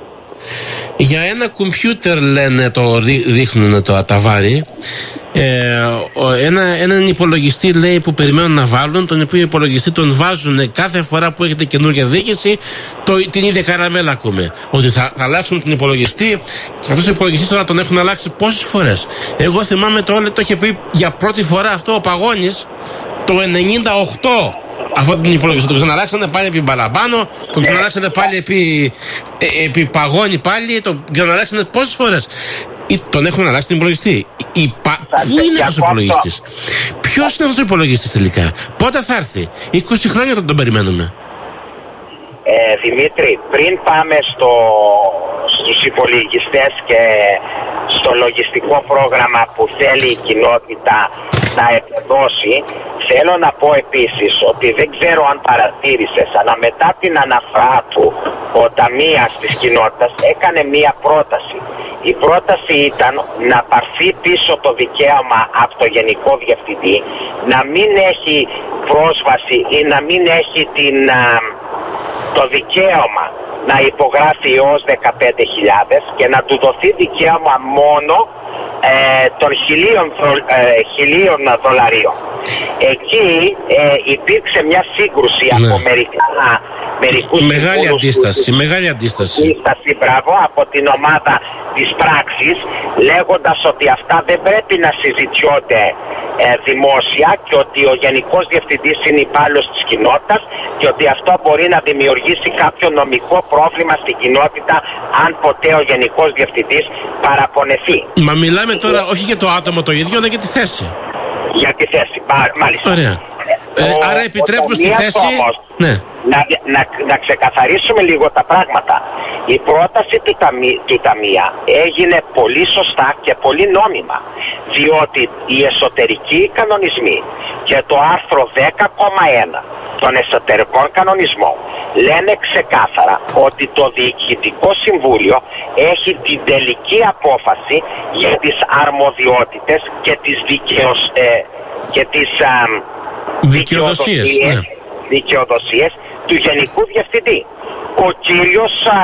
Για ένα κομπιούτερ λένε, το ρίχνουν το αταβάρι. Ε, ένα, έναν υπολογιστή λέει που περιμένουν να βάλουν, τον οποίο υπολογιστή τον βάζουν κάθε φορά που έχετε καινούργια διοίκηση, το, την ίδια καραμέλα ακούμε. Ότι θα, θα αλλάξουν τον υπολογιστή. Αυτός ο υπολογιστής τώρα τον έχουν αλλάξει πόσες φορές. Εγώ θυμάμαι το όλο το είχε πει για πρώτη φορά αυτό ο Παγώνης το ενενήντα οκτώ. Αυτό τον υπολογιστή τον ξαναλλάξανε πάλι επί Μπαλαμπάνο, τον ξαναλλάξανε πάλι επί, ε, επί Παγώνη πάλι, τον ξαναλλάξανε πόσες φορές. Ή τον έχουν αλλάξει τον υπολογιστή. Η, πα... Πού είναι αυτός ο υπολογιστής? Ποιος είναι αυτός ο υπολογιστής τελικά? Πότε θα έρθει? είκοσι χρόνια θα τον περιμένουμε. Ε, Δημήτρη, πριν πάμε στο, στους υπολογιστές και στο λογιστικό πρόγραμμα που θέλει η κοινότητα να επιδώσει, θέλω να πω επίσης ότι δεν ξέρω αν παρατήρησες, αλλά μετά την αναφορά του ο ταμείας της κοινότητας έκανε μία πρόταση. Η πρόταση ήταν να πάρθει πίσω το δικαίωμα από το Γενικό Διευθυντή να μην έχει πρόσβαση ή να μην έχει την, α, το δικαίωμα να υπογράφει έως δεκαπέντε χιλιάδες και να του δοθεί δικαίωμα μόνο ε, των χιλίων, ε, χιλίων δολαρίων. Εκεί ε, υπήρξε μια σύγκρουση, ναι, από μερικά, μερικούς μεγάλη αντίσταση, του, μεγάλη αντίσταση. αντίσταση μπράβο, από την ομάδα της πράξης, λέγοντας ότι αυτά δεν πρέπει να συζητιώνται ε, δημόσια και ότι ο Γενικός Διευθυντής είναι υπάλληλος της κοινότητας και ότι αυτό μπορεί να δημιουργήσει κάποιο νομικό πρόβλημα στην κοινότητα αν ποτέ ο Γενικός Διευθυντής παραπονεθεί. Μα μιλάμε τώρα όχι για το άτομο το ίδιο, αλλά για τη θέση. Για τη θέση, μάλιστα. Ωραία. Ε, ο, άρα επιτρέπουμε στη θέση... Όμως, ναι. να, να, να ξεκαθαρίσουμε λίγο τα πράγματα. Η πρόταση του, ταμί, του Ταμεία έγινε πολύ σωστά και πολύ νόμιμα, διότι οι εσωτερικοί κανονισμοί και το άρθρο δέκα κόμμα ένα των εσωτερικών κανονισμών λένε ξεκάθαρα ότι το Διοικητικό Συμβούλιο έχει την τελική απόφαση για τις αρμοδιότητες και τις δικαιοσ... ε, και τις α, δικαιοδοσίες, δικαιοδοσίες, ναι. δικαιοδοσίες του Γενικού Διευθυντή. Ο κύριος α,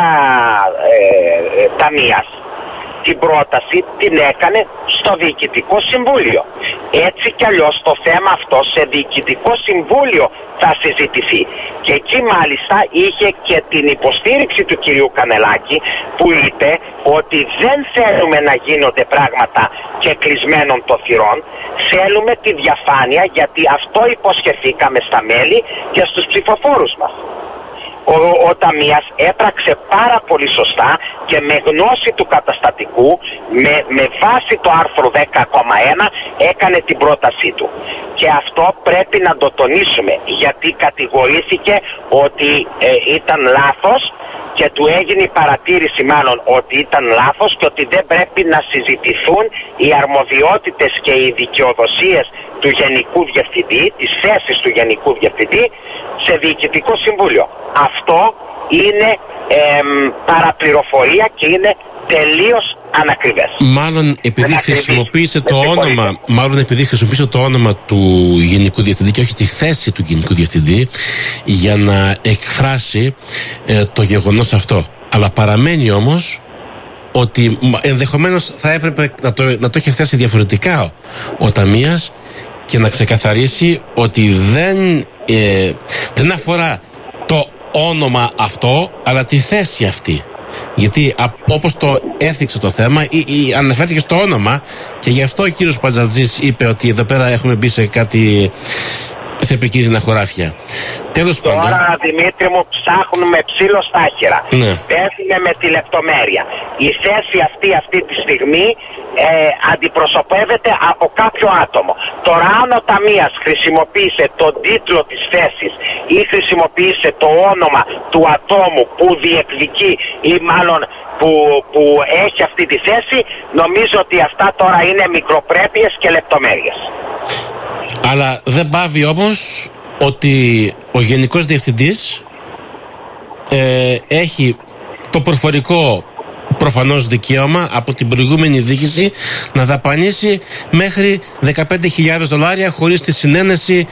ε, Ταμείας την πρόταση την έκανε στο Διοικητικό Συμβούλιο. Έτσι κι αλλιώς το θέμα αυτό σε Διοικητικό Συμβούλιο θα συζητηθεί. Και εκεί μάλιστα είχε και την υποστήριξη του κυρίου Κανελάκη που είπε ότι δεν θέλουμε να γίνονται πράγματα και κλεισμένων των θυρών, θέλουμε τη διαφάνεια γιατί αυτό υποσχεθήκαμε στα μέλη και στους ψηφοφόρους μας. Ο, ο Ταμείας έπραξε πάρα πολύ σωστά και με γνώση του καταστατικού, με, με βάση το άρθρο δέκα κόμμα ένα έκανε την πρότασή του. Και αυτό πρέπει να το τονίσουμε γιατί κατηγορήθηκε ότι ε, ήταν λάθος και του έγινε η παρατήρηση μάλλον ότι ήταν λάθος και ότι δεν πρέπει να συζητηθούν οι αρμοδιότητες και οι δικαιοδοσίες του Γενικού Διευθυντή, τις θέσεις του Γενικού Διευθυντή σε Διοικητικό Συμβούλιο. Αυτό είναι ε, παραπληροφορία και είναι τελείως ανακριβές. Μάλλον επειδή χρησιμοποίησε το όνομα, μάλλον επειδή χρησιμοποίησε το όνομα του Γενικού Διευθυντή και όχι τη θέση του Γενικού Διευθυντή για να εκφράσει ε, το γεγονός αυτό. Αλλά παραμένει όμως ότι ενδεχομένως θα έπρεπε να το, να το έχει θέσει διαφορετικά ο Ταμείας και να ξεκαθαρίσει ότι δεν, ε, δεν αφορά το όνομα αυτό αλλά τη θέση αυτή. Γιατί όπως το έθιξε το θέμα ή, ή αναφέρθηκε στο όνομα και γι' αυτό ο κύριος Παντζατζής είπε ότι εδώ πέρα έχουμε μπει σε κάτι, σε επικίνδυνα χωράφια. Τέλος πάντων. Τώρα Δημήτρη μου ψάχνουμε ξύλο στα άχυρα. Ναι. Πέφτουμε με τη λεπτομέρεια. Η θέση αυτή αυτή τη στιγμή ε, αντιπροσωπεύεται από κάποιο άτομο. Τώρα αν ο Ταμείας χρησιμοποίησε τον τίτλο της θέσης ή χρησιμοποίησε το όνομα του ατόμου που διεκδικεί ή μάλλον που, που έχει αυτή τη θέση, νομίζω ότι αυτά τώρα είναι μικροπρέπειες και λεπτομέρειες. Αλλά δεν πάβει όμως ότι ο Γενικός Διευθυντής ε, έχει το προφορικό προφανώς δικαίωμα από την προηγούμενη διοίκηση να δαπανίσει μέχρι δεκαπέντε χιλιάδες δολάρια χωρίς τη συνένεση του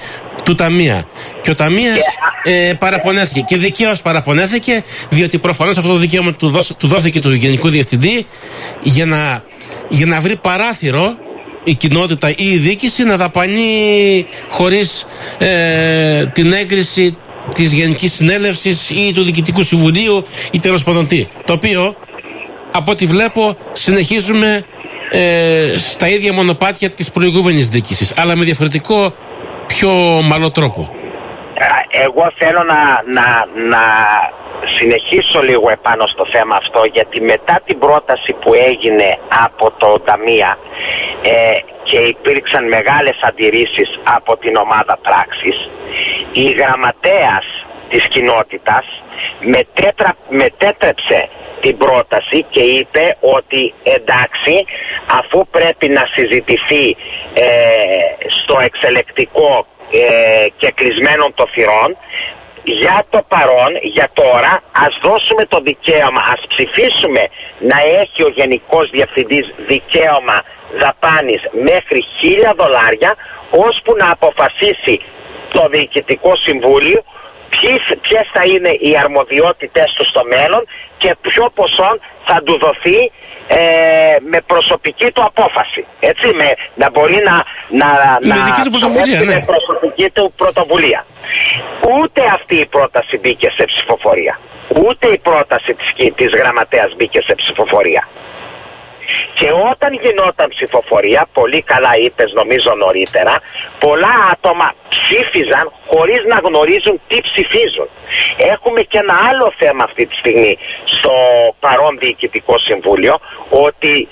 του Ταμεία. Και ο Ταμείας ε, παραπονέθηκε. Και δικαίως παραπονέθηκε, διότι προφανώς αυτό το δικαίωμα του, δώσ, του δόθηκε του Γενικού Διευθυντή για να, για να βρει παράθυρο η κοινότητα ή η διοίκηση να δαπανεί χωρίς ε, την έγκριση της Γενικής Συνέλευσης ή του Διοικητικού Συμβουλίου ή τέλος πάντων τι. Το οποίο, από ό,τι βλέπω, συνεχίζουμε ε, στα ίδια μονοπάτια της προηγούμενης διοίκησης, αλλά με διαφορετικό, πιο μαλό τρόπο. Εγώ θέλω να, να, να συνεχίσω λίγο επάνω στο θέμα αυτό, γιατί μετά την πρόταση που έγινε από το Ταμεία ε, και υπήρξαν μεγάλες αντιρρήσεις από την ομάδα πράξης, η γραμματέας της κοινότητας μετέτρα, μετέτρεψε την πρόταση και είπε ότι εντάξει, αφού πρέπει να συζητηθεί ε, στο εξελεκτικό ε, και κλεισμένων των θυρών, για το παρόν, για τώρα, ας δώσουμε το δικαίωμα, ας ψηφίσουμε να έχει ο Γενικός Διευθυντής δικαίωμα δαπάνης μέχρι χίλια δολάρια, ώσπου να αποφασίσει το Διοικητικό Συμβούλιο ποιες θα είναι οι αρμοδιότητες του στο μέλλον και ποιο ποσό θα του δοθεί ε, με προσωπική του απόφαση. Έτσι, με, να μπορεί να, να, να δική του πρωτοβουλία, ναι. με προσωπική του πρωτοβουλία. Ούτε αυτή η πρόταση μπήκε σε ψηφοφορία. Ούτε η πρόταση της, της γραμματέας μπήκε σε ψηφοφορία. Και όταν γινόταν ψηφοφορία, πολύ καλά είπες νομίζω νωρίτερα, πολλά άτομα ψήφιζαν χωρίς να γνωρίζουν τι ψηφίζουν. Έχουμε και ένα άλλο θέμα αυτή τη στιγμή στο παρόν Διοικητικό Συμβούλιο, ότι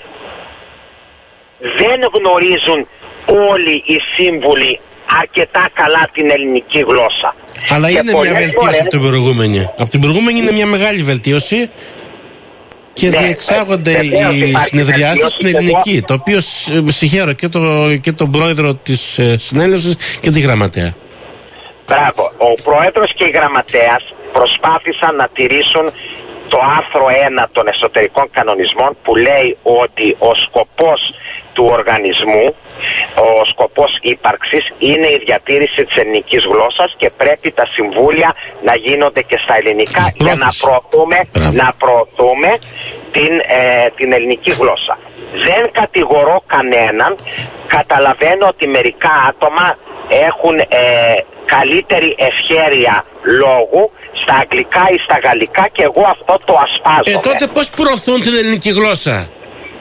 δεν γνωρίζουν όλοι οι σύμβουλοι αρκετά καλά την ελληνική γλώσσα. Αλλά και είναι μια βελτίωση φορές... από την προηγούμενη. Από την προηγούμενη είναι μια μεγάλη βελτίωση. Και ναι, διεξάγονται ε, οι συνεδριάσεις στην ελληνική, εγώ... το οποίο συγχαίρω και, το, και τον πρόεδρο της ε, συνέλευσης και τη γραμματέα. Μπράβο. Ο πρόεδρος και η γραμματέας προσπάθησαν να τηρήσουν το άρθρο ένα των εσωτερικών κανονισμών, που λέει ότι ο σκοπός του οργανισμού, ο σκοπός ύπαρξης είναι η διατήρηση της ελληνικής γλώσσας και πρέπει τα συμβούλια να γίνονται και στα ελληνικά για να προωθούμε, να προωθούμε την, ε, την ελληνική γλώσσα. Δεν κατηγορώ κανέναν, καταλαβαίνω ότι μερικά άτομα έχουν ε, καλύτερη ευχέρεια λόγου στα αγγλικά ή στα γαλλικά και εγώ αυτό το ασπάζομαι. Ε, τότε πώς προωθούν την ελληνική γλώσσα?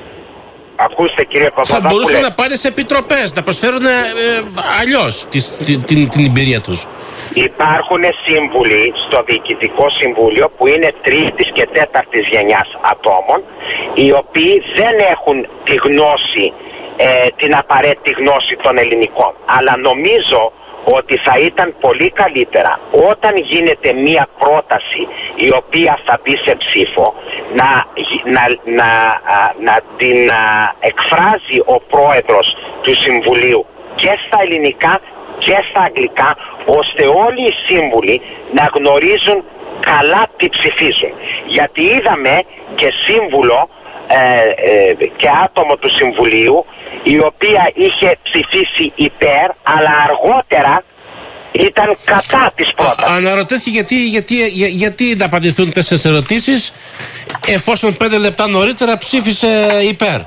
Ακούστε κύριε Παπαδόπουλε. Θα μπορούσαν να πάνε σε επιτροπές, να προσφέρουν ε, αλλιώς την, την, την εμπειρία τους. Υπάρχουν σύμβουλοι στο Διοικητικό Συμβούλιο που είναι τρίτης και τέταρτης γενιάς ατόμων, οι οποίοι δεν έχουν τη γνώση, ε, την απαραίτητη γνώση των ελληνικών. Αλλά νομίζω ότι θα ήταν πολύ καλύτερα όταν γίνεται μία πρόταση η οποία θα μπει σε ψήφο να, να, να, να την εκφράζει ο πρόεδρος του Συμβουλίου και στα ελληνικά και στα αγγλικά, ώστε όλοι οι σύμβουλοι να γνωρίζουν καλά τι ψηφίζουν. Γιατί είδαμε και σύμβουλο ε, ε, και άτομο του Συμβουλίου η οποία είχε ψηφίσει υπέρ, αλλά αργότερα ήταν κατά της πρότασης. Αναρωτήθηκε γιατί, γιατί, για, γιατί να απαντηθούν τέσσερις ερωτήσεις εφόσον πέντε λεπτά νωρίτερα ψήφισε υπέρ.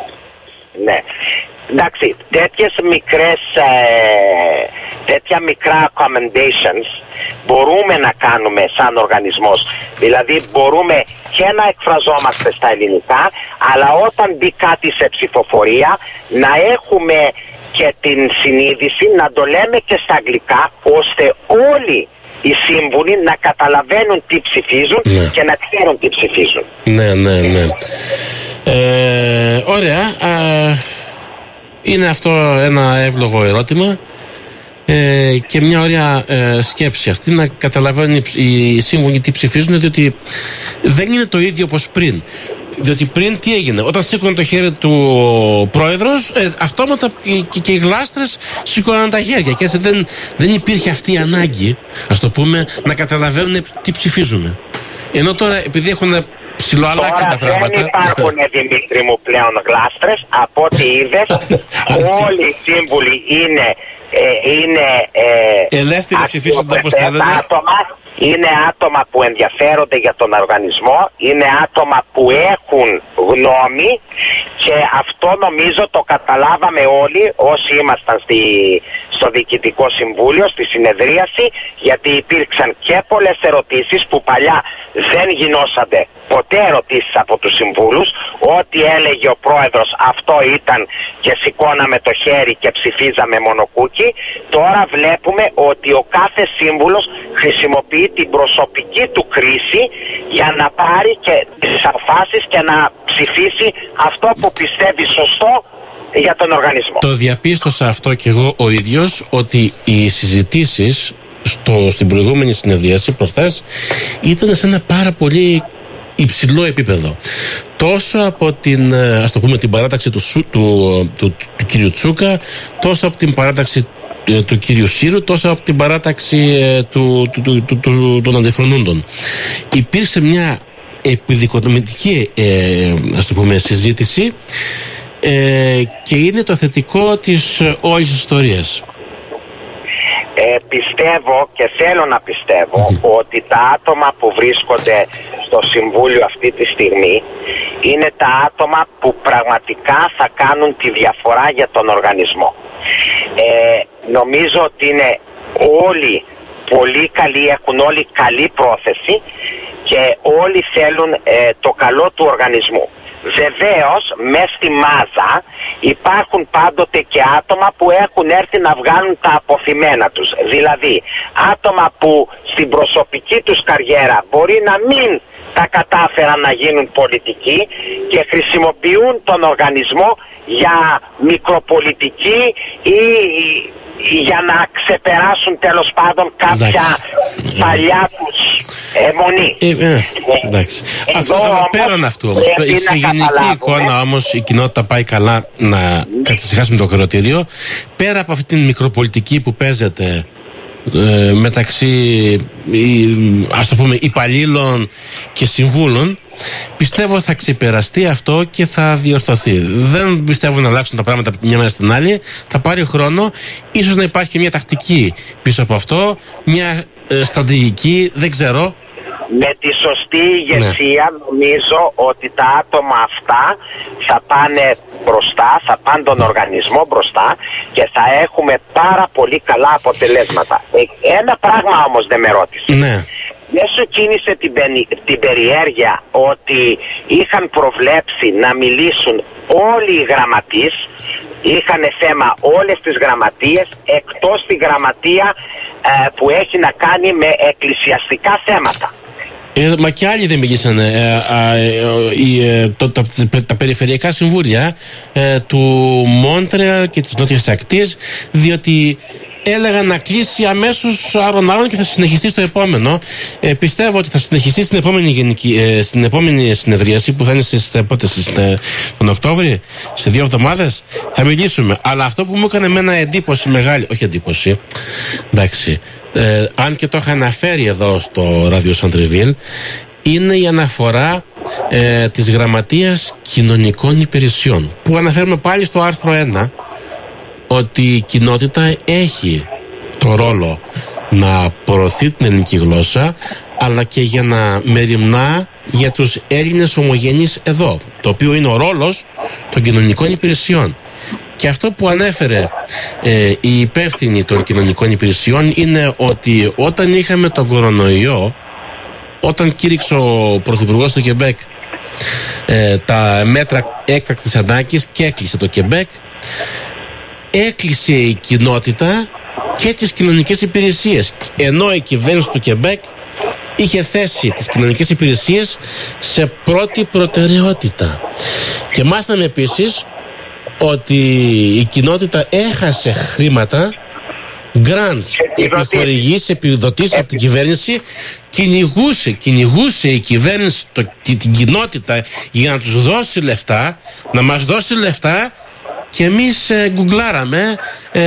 Ναι. Εντάξει, τέτοιες μικρές, ε, τέτοια μικρά accommodations μπορούμε να κάνουμε σαν οργανισμός. Δηλαδή μπορούμε και να εκφραζόμαστε στα ελληνικά, αλλά όταν μπει κάτι σε ψηφοφορία να έχουμε και την συνείδηση να το λέμε και στα αγγλικά, ώστε όλοι οι σύμβουλοι να καταλαβαίνουν τι ψηφίζουν, ναι, και να ξέρουν τι ψηφίζουν. Ναι, ναι, ναι. Ε, ωραία. Α, είναι αυτό ένα εύλογο ερώτημα ε, και μια ωραία ε, σκέψη αυτή, να καταλαβαίνουν οι σύμβουλοι τι ψηφίζουν, διότι δεν είναι το ίδιο όπως πριν. Διότι πριν τι έγινε? Όταν σήκωνε το χέρι του πρόεδρος, ε, αυτόματα και, και οι γλάστρες σήκωναν τα χέρια και έτσι δεν, δεν υπήρχε αυτή η ανάγκη, ας το πούμε, να καταλαβαίνουν τι ψηφίζουμε. Ενώ τώρα, επειδή έχουν ψιλοαλλάξει τα πράγματα. Δεν υπάρχουν, Δημήτρη μου, πλέον γλάστρες. Από ό,τι είδες, όλοι οι σύμβουλοι είναι ε, είναι ε, ελεύθεροι ψηφίσονται όπως θέλετε άτομα. Είναι άτομα που ενδιαφέρονται για τον οργανισμό, είναι άτομα που έχουν γνώμη και αυτό νομίζω το καταλάβαμε όλοι όσοι ήμασταν στη, στο Διοικητικό Συμβούλιο, στη συνεδρίαση, γιατί υπήρξαν και πολλές ερωτήσεις που παλιά δεν γινόσανται ποτέ ερωτήσεις από τους συμβούλους. Ό,τι έλεγε ο πρόεδρος αυτό ήταν και σηκώναμε το χέρι και ψηφίζαμε μονοκούκι. Τώρα βλέπουμε ότι ο κάθε σύμβουλος χρησιμοποιεί την προσωπική του κρίση για να πάρει και τις αποφάσεις και να ψηφίσει αυτό που πιστεύει σωστό για τον οργανισμό. Το διαπίστωσα αυτό και εγώ ο ίδιος, ότι οι συζητήσεις στο, στην προηγούμενη συνεδρίαση προχθές ήταν σε ένα πάρα πολύ υψηλό επίπεδο. Τόσο από την, ας το πούμε, την παράταξη του, του, του, του, του κύριου Τσούκα, τόσο από την παράταξη του κύριου Σύρου, τόσο από την παράταξη του, του, του, του, του, των αντιφρονούντων. Υπήρξε μια επιδικονομητική ε, ας το πούμε συζήτηση ε, και είναι το θετικό της όλης ιστορίας. Ε, πιστεύω και θέλω να πιστεύω mm-hmm. ότι τα άτομα που βρίσκονται στο Συμβούλιο αυτή τη στιγμή είναι τα άτομα που πραγματικά θα κάνουν τη διαφορά για τον οργανισμό. Ε, νομίζω ότι είναι όλοι πολύ καλοί, έχουν όλοι καλή πρόθεση και όλοι θέλουν ε, το καλό του οργανισμού. Βεβαίως, μες στη μάζα υπάρχουν πάντοτε και άτομα που έχουν έρθει να βγάλουν τα αποθυμένα τους. Δηλαδή, άτομα που στην προσωπική τους καριέρα μπορεί να μην τα κατάφεραν να γίνουν πολιτικοί και χρησιμοποιούν τον οργανισμό για μικροπολιτική ή για να ξεπεράσουν τέλος πάντων κάποια παλιά τους αιμονή. Ε, ε, εντάξει. Ε, αυτό, όμως, πέραν αυτού όμως, σε γενική εικόνα όμως η κοινότητα πάει καλά να καθησυχάσουμε το ακροατήριο. Πέρα από αυτή την μικροπολιτική που παίζεται ε, μεταξύ ας το πούμε υπαλλήλων και συμβούλων, πιστεύω θα ξεπεραστεί αυτό και θα διορθωθεί. Δεν πιστεύω να αλλάξουν τα πράγματα από τη μια μέρα στην άλλη. Θα πάρει χρόνο. Ίσως να υπάρχει μια τακτική πίσω από αυτό, μια ε, στρατηγική, δεν ξέρω. Με τη σωστή ηγεσία ναι. νομίζω ότι τα άτομα αυτά θα πάνε μπροστά, θα πάνε τον οργανισμό μπροστά και θα έχουμε πάρα πολύ καλά αποτελέσματα. Ένα πράγμα όμως δεν με ρώτησε. Ναι. Δεν σου κίνησε την, την περιέργεια ότι είχαν προβλέψει να μιλήσουν όλοι οι γραμματείς, είχαν θέμα όλες τις γραμματείες εκτός τη γραμματεία ε, που έχει να κάνει με εκκλησιαστικά θέματα. Ε, μα και άλλοι δεν μιλήσανε. Ε, ε, ε, ε, το, τα, τα περιφερειακά συμβούλια ε, του Μόντρεαλ και της Νότιας Ακτής, διότι έλεγαν να κλείσει αμέσως άρον άρον και θα συνεχιστεί στο επόμενο. Ε, πιστεύω ότι θα συνεχιστεί στην επόμενη, γενική, ε, στην επόμενη συνεδρίαση που θα είναι στις, πότε, στις, τον Οκτώβρη, σε δύο εβδομάδες θα μιλήσουμε. Αλλά αυτό που μου έκανε εμένα εντύπωση μεγάλη, όχι εντύπωση, εντάξει, ε, αν και το είχα αναφέρει εδώ στο ράδιο Σαντρεβίλ, είναι η αναφορά ε, της Γραμματείας Κοινωνικών Υπηρεσιών, που αναφέρουμε πάλι στο άρθρο ένα, ότι η κοινότητα έχει το ρόλο να προωθεί την ελληνική γλώσσα, αλλά και για να μεριμνά για τους Έλληνες ομογενείς εδώ, το οποίο είναι ο ρόλος των κοινωνικών υπηρεσιών. Και αυτό που ανέφερε ε, η υπεύθυνη των κοινωνικών υπηρεσιών είναι ότι όταν είχαμε τον κορονοϊό, όταν κήρυξε ο Πρωθυπουργός του Κεμπέκ ε, τα μέτρα έκτακτης ανάγκης και έκλεισε το Κεμπέκ, έκλεισε η κοινότητα και τις κοινωνικές υπηρεσίες, ενώ η κυβέρνηση του Κεμπέκ είχε θέσει τις κοινωνικές υπηρεσίες σε πρώτη προτεραιότητα. Και μάθαμε επίσης ότι η κοινότητα έχασε χρήματα, grants, επιχορηγήσεις, επιδοτήσεις από την κυβέρνηση. Κυνηγούσε, κυνηγούσε η κυβέρνηση το, την, την κοινότητα για να τους δώσει λεφτά, να μας δώσει λεφτά. Και εμείς ε, γκουγκλάραμε, ε,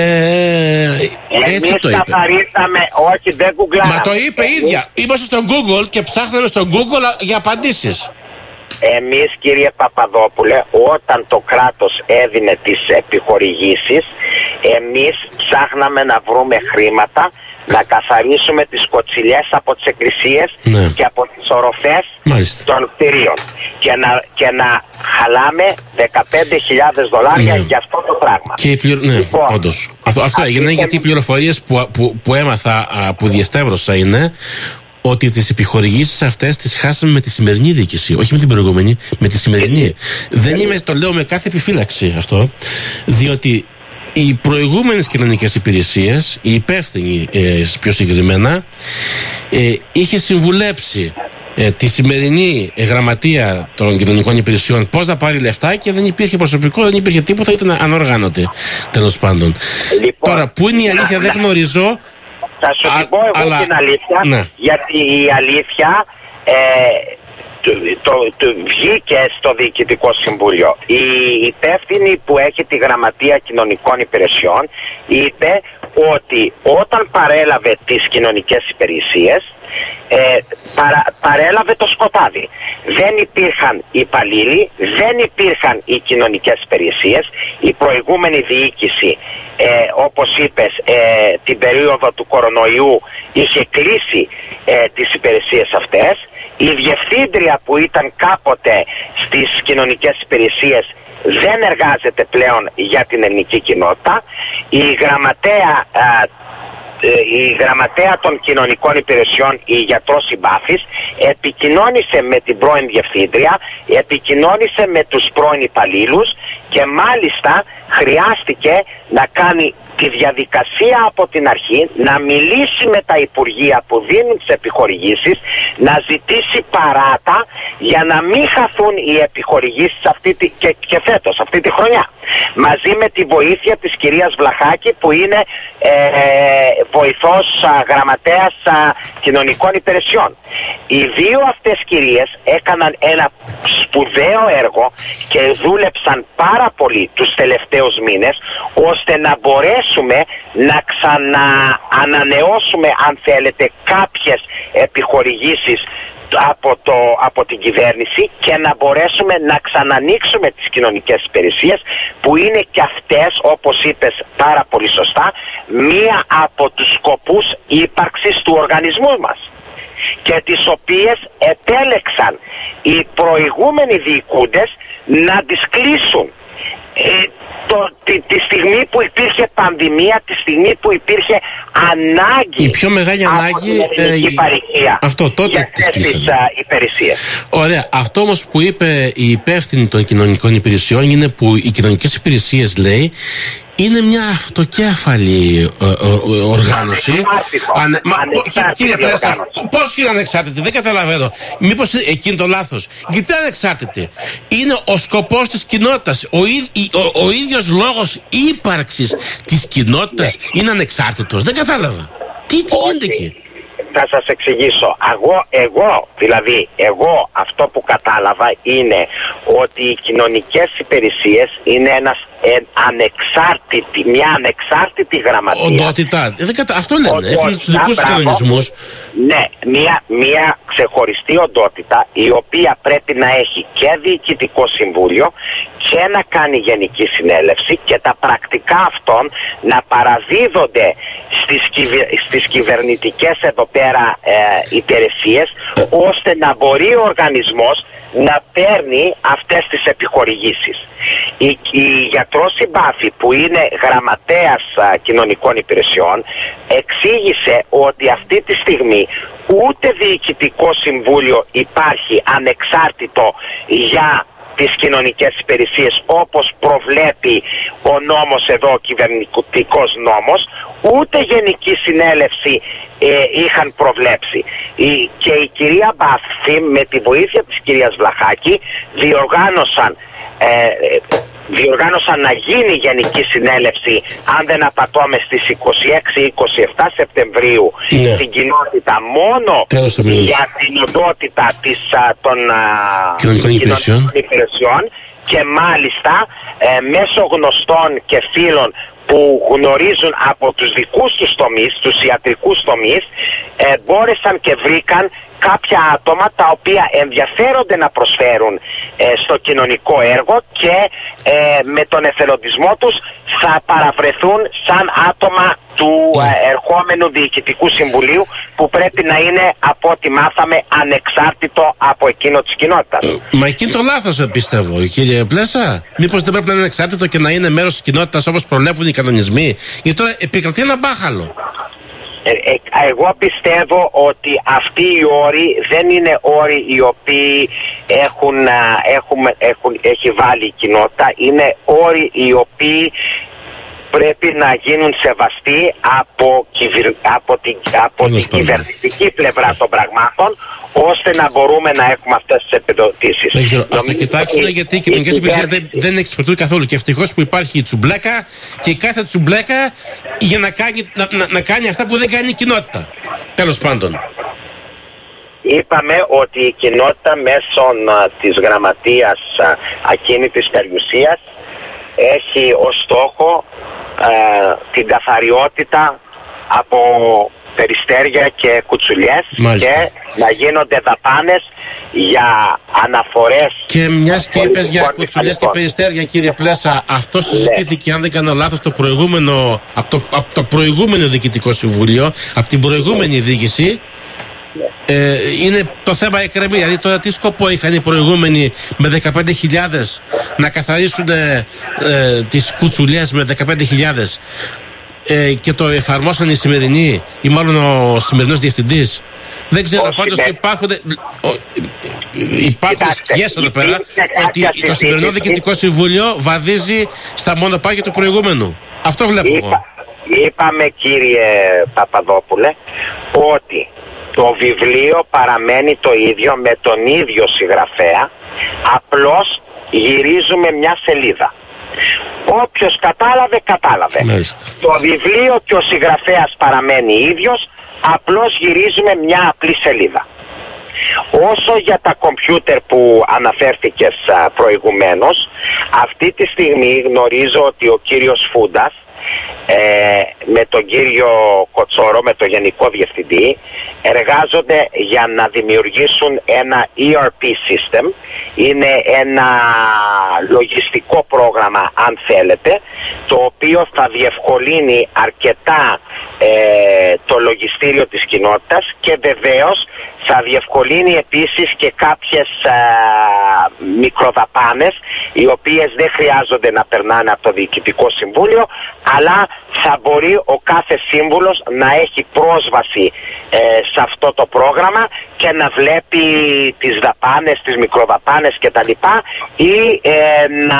έτσι εμείς το είπε. Όχι, δεν γκουγκλάραμε. Μα το είπε εμείς ίδια. Είμαστε στο Google και ψάχναμε στο Google για απαντήσεις. εμείς, κύριε Παπαδόπουλε, όταν το κράτος έδινε τις επιχορηγήσεις, εμείς ψάχναμε να βρούμε χρήματα να καθαρίσουμε τις κοτσιλιές από τις εκκλησίες, ναι, και από τις οροφές, μάλιστα, των κτηρίων και να, και να χαλάμε δεκαπέντε χιλιάδες δολάρια, ναι, για αυτό το πράγμα. Και πληρο... Ναι, λοιπόν, όντως. Αυτό, αυτό έγινε γιατί οι πληροφορίες που, που, που έμαθα, που διαστεύρωσα, είναι ότι τις επιχορηγήσεις αυτές τις χάσαμε με τη σημερινή διοίκηση, όχι με την προηγούμενη, με τη σημερινή. Δεν είμαι, το λέω με κάθε επιφύλαξη αυτό, διότι οι προηγούμενες κοινωνικές υπηρεσίες, οι υπεύθυνοι ε, πιο συγκεκριμένα, ε, είχε συμβουλέψει ε, τη σημερινή ε, γραμματεία των κοινωνικών υπηρεσιών πώς να πάρει λεφτά και δεν υπήρχε προσωπικό, δεν υπήρχε τίποτα, ήταν ανοργάνωτη, τέλος πάντων. Λοιπόν, τώρα, πού είναι η αλήθεια δεν γνωρίζω. Θα σου την πω εγώ αλλά... την αλήθεια, ναι, γιατί η αλήθεια ε, το, το, το βγήκε στο Διοικητικό Συμβούλιο. Η υπεύθυνη που έχει τη Γραμματεία Κοινωνικών Υπηρεσιών είπε ότι όταν παρέλαβε τις κοινωνικές υπηρεσίες, ε, παρα, παρέλαβε το σκοτάδι. Δεν υπήρχαν υπαλλήλοι, δεν υπήρχαν οι κοινωνικές υπηρεσίες. Η προηγούμενη διοίκηση, ε, όπως είπες, ε, την περίοδο του κορονοϊού είχε κλείσει ε, τις υπηρεσίες αυτές. Η διευθύντρια που ήταν κάποτε στις κοινωνικές υπηρεσίες δεν εργάζεται πλέον για την ελληνική κοινότητα. Η γραμματέα, α, η γραμματέα των κοινωνικών υπηρεσιών, η γιατρός Συμπάθης, επικοινώνησε με την πρώην διευθύντρια, επικοινώνησε με τους πρώην υπαλλήλους και μάλιστα χρειάστηκε να κάνει τη διαδικασία από την αρχή, να μιλήσει με τα υπουργεία που δίνουν τις επιχορηγήσεις, να ζητήσει παράτα για να μην χαθούν οι επιχορηγήσεις αυτή τη, και, και φέτος, αυτή τη χρονιά. Μαζί με τη βοήθεια της κυρίας Βλαχάκη που είναι ε, βοηθός α, γραμματέας α, κοινωνικών υπηρεσιών. Οι δύο αυτές κυρίες έκαναν ένα σπουδαίο έργο και δούλεψαν πάρα πολύ τους τελευταίους μήνες ώστε να μπορέσουμε να ξαναανανεώσουμε, αν θέλετε, κάποιες επιχορηγήσεις από, το, από την κυβέρνηση και να μπορέσουμε να ξανανοίξουμε τις κοινωνικές υπηρεσίες που είναι και αυτές, όπως είπες πάρα πολύ σωστά, μία από τους σκοπούς ύπαρξης του οργανισμού μας και τις οποίες επέλεξαν οι προηγούμενοι διοικούντες να τις κλείσουν. Ε, το, τη, τη στιγμή που υπήρχε πανδημία, τη στιγμή που υπήρχε ανάγκη, η πιο μεγάλη ανάγκη από την ελληνική παροικία, αυτό τότε για αυτές τις υπηρεσίες. Ωραία. Αυτό όμως που είπε η υπεύθυνη των κοινωνικών υπηρεσιών είναι που οι κοινωνικές υπηρεσίες, λέει, είναι μια αυτοκέφαλη ε, ε, οργάνωση. Ανε, μα, κύριε Πρέσσα, πώς είναι ανεξάρτητη, δεν καταλαβαίνω. Μήπως εκεί είναι το λάθος. Γιατί είναι ανεξάρτητη? Είναι ο σκοπός της κοινότητας. Ο, ο, ο ίδιος λόγος ύπαρξης της κοινότητας είναι ανεξάρτητος. Δεν κατάλαβα. Τι, τι γίνεται εκεί? Θα σας εξηγήσω. Εγώ, εγώ, δηλαδή, εγώ αυτό που κατάλαβα είναι ότι οι κοινωνικές υπηρεσίες είναι ένας ε, ανεξάρτητη, μια ανεξάρτητη γραμματεία. Οντότητα. Ε, κατα... Αυτό λένε. Έχουν τους δικούς τους κανονισμούς. Ναι, μια, μια ξεχωριστή οντότητα η οποία πρέπει να έχει και διοικητικό συμβούλιο και να κάνει γενική συνέλευση και τα πρακτικά αυτών να παραδίδονται στις, κυβε... στις κυβερνητικές εδώ πέρα ε, υπηρεσίες ώστε να μπορεί ο οργανισμός να παίρνει αυτές τις επιχορηγήσεις. Η, η γιατρός Συμπάθη που είναι γραμματέας α, κοινωνικών υπηρεσιών εξήγησε ότι αυτή τη στιγμή ούτε διοικητικό συμβούλιο υπάρχει ανεξάρτητο για τις κοινωνικές υπηρεσίες όπως προβλέπει ο νόμος εδώ, ο κυβερνητικός νόμος, ούτε γενική συνέλευση ε, είχαν προβλέψει. Η, και η κυρία Μπάθη με τη βοήθεια της κυρίας Βλαχάκη διοργάνωσαν ε, διοργάνωσαν να γίνει γενική συνέλευση, αν δεν απατώμε, στις είκοσι έξι είκοσι επτά Σεπτεμβρίου, ναι, στην κοινότητα, μόνο για την οντότητα της, α, των α, κοινωνικών υπηρεσιών. υπηρεσιών και μάλιστα ε, μέσω γνωστών και φίλων που γνωρίζουν από τους δικούς τους τομείς, τους ιατρικούς τομείς, ε, μπόρεσαν και βρήκαν κάποια άτομα τα οποία ενδιαφέρονται να προσφέρουν ε, στο κοινωνικό έργο και ε, με τον εθελοντισμό τους θα παραβρεθούν σαν άτομα του ε, ερχόμενου Διοικητικού Συμβουλίου, που πρέπει να είναι, από ό,τι μάθαμε, ανεξάρτητο από εκείνο της κοινότητας. Ε, μα εκεί είναι το λάθος, πιστεύω, κύριε Πλέσα. Μήπως δεν πρέπει να είναι ανεξάρτητο και να είναι μέρος της κοινότητας όπως προβλέπουν οι κανονισμοί? Γιατί τώρα επικρατεί ένα μπάχαλο. Ε, ε, εγώ πιστεύω ότι αυτοί οι όροι δεν είναι όροι οι οποίοι έχουν, έχουν, έχουν, έχει βάλει η κοινότητα. Είναι όροι οι οποίοι πρέπει να γίνουν σεβαστοί από, κυβερ... από την, από την κυβερνητική πλευρά των πραγμάτων, ώστε να μπορούμε να έχουμε αυτές τις επιδοτήσεις. Δεν ξέρω, ας το κοιτάξουν, γιατί οι κοινωνικές υπηρεσίες δεν, δεν εξυπηρετούν καθόλου. Και ευτυχώς που υπάρχει η τσουμπλέκα, και η κάθε τσουμπλέκα για να κάνει, να, να, να κάνει αυτά που δεν κάνει η κοινότητα. Τέλος πάντων. Είπαμε ότι η κοινότητα μέσω της γραμματείας ακίνητης περιουσίας έχει ως στόχο ε, την καθαριότητα από περιστέρια και κουτσουλιές. Μάλιστα. Και να γίνονται δαπάνες για αναφορές. Και μιας και είπες για κουτσουλιές και περιστέρια, κύριε Πλέσα, αυτό συζητήθηκε, ναι, αν δεν κάνω λάθος, το προηγούμενο, από το, από το προηγούμενο Διοικητικό Συμβούλιο, από την προηγούμενη διοίκηση. Ε, είναι το θέμα εκκρεμή. Δηλαδή τώρα τι σκοπό είχαν οι προηγούμενοι με δεκαπέντε χιλιάδες να καθαρίσουν ε, ε, τις κουτσουλιές με δεκαπέντε χιλιάδες ε, και το εφαρμόσαν οι σημερινοί, ή μάλλον ο σημερινός διευθυντής? Δεν ξέρω, πάντως υπάρχουν, υπάρχουν σκιές εδώ πέρα ότι το σημερινό Διοικητικό Συμβούλιο βαδίζει στα μονοπάτια του προηγούμενου. Αυτό βλέπω. Είπα, είπαμε, κύριε Παπαδόπουλε, ότι το βιβλίο παραμένει το ίδιο με τον ίδιο συγγραφέα, απλώς γυρίζουμε μια σελίδα. Όποιος κατάλαβε, κατάλαβε. Μάλιστα. Το βιβλίο και ο συγγραφέας παραμένει ίδιος, απλώς γυρίζουμε μια απλή σελίδα. Όσο για τα κομπιούτερ που αναφέρθηκες προηγουμένως, αυτή τη στιγμή γνωρίζω ότι ο κύριος Φούντας Ε, με τον κύριο Κοτσόρο, με τον Γενικό Διευθυντή, εργάζονται για να δημιουργήσουν ένα ι αρ πι system. Είναι ένα λογιστικό πρόγραμμα, αν θέλετε, το οποίο θα διευκολύνει αρκετά ε, το λογιστήριο της κοινότητας, και βεβαίως θα διευκολύνει επίσης και κάποιες α, μικροδαπάνες, οι οποίες δεν χρειάζονται να περνάνε από το Διοικητικό Συμβούλιο, αλλά θα μπορεί ο κάθε σύμβουλος να έχει πρόσβαση ε, σε αυτό το πρόγραμμα και να βλέπει τις δαπάνες, τις μικροδαπάνες κτλ. Ή ε, να...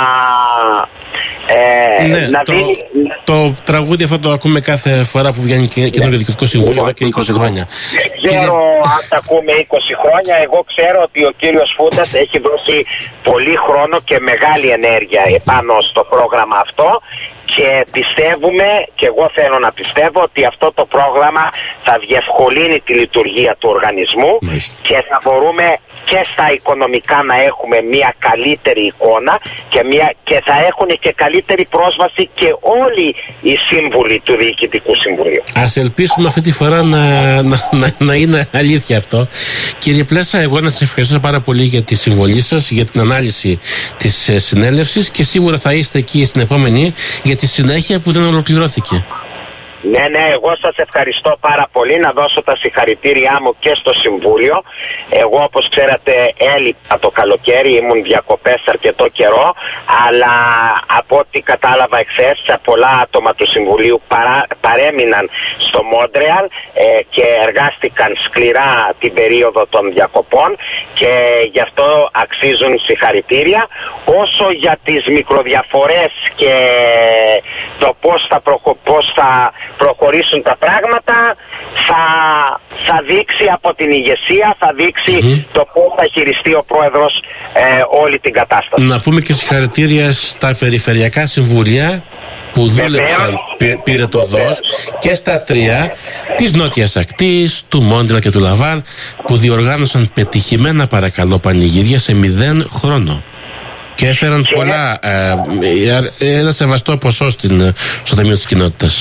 Ε, ναι, να το, δει... το τραγούδι αυτό το ακούμε κάθε φορά που βγαίνει καινούριο Διοικητικό Συμβούλιο, εδώ και είκοσι χρόνια. Δεν ξέρω αν τα ακούμε είκοσι χρόνια. Εγώ ξέρω ότι ο κύριος Φούντας έχει δώσει πολύ χρόνο και μεγάλη ενέργεια επάνω στο πρόγραμμα αυτό, και πιστεύουμε, και εγώ θέλω να πιστεύω, ότι αυτό το πρόγραμμα θα διευκολύνει τη λειτουργία του οργανισμού. Μάλιστα. Και θα μπορούμε και στα οικονομικά να έχουμε μια καλύτερη εικόνα, και, μια, και θα έχουν και καλύτερη πρόσβαση και όλοι οι σύμβουλοι του Διοικητικού Συμβουλίου. Ας ελπίσουμε αυτή τη φορά να, να, να, να είναι αλήθεια αυτό. Κύριε Πλέσα, εγώ να σας ευχαριστώ πάρα πολύ για τη συμβολή σας, για την ανάλυση της συνέλευσης, και σίγουρα θα είστε εκεί στην επόμενη για τη συνέχεια που δεν ολοκληρώθηκε. Ναι, ναι, εγώ σας ευχαριστώ πάρα πολύ. Να δώσω τα συγχαρητήριά μου και στο Συμβούλιο. Εγώ, όπως ξέρετε, έλειπα το καλοκαίρι, ήμουν διακοπές αρκετό καιρό, αλλά από ό,τι κατάλαβα εχθές, πολλά άτομα του Συμβουλίου παρά, παρέμειναν στο Μόντρεαλ ε, και εργάστηκαν σκληρά την περίοδο των διακοπών, και γι' αυτό αξίζουν συγχαρητήρια. Όσο για τις μικροδιαφορές και το πώς θα, προχω... πώς θα προχωρήσουν τα πράγματα, θα, θα δείξει από την ηγεσία, θα δείξει mm-hmm. το πώς θα χειριστεί ο πρόεδρος ε, όλη την κατάσταση. Να πούμε και συγχαρητήρια στα περιφερειακά συμβούλια που δούλεψαν, πήρε το ΔΟΣ, και στα τρία της Νότιας Ακτής, του Μόντρεαλ και του Λαβάλ, που διοργάνωσαν πετυχημένα, παρακαλώ, πανηγύρια σε μηδέν χρόνο. Και έφεραν και πολλά, ε, ένα σεβαστό ποσό στην, στο Ταμείο της Κοινότητας.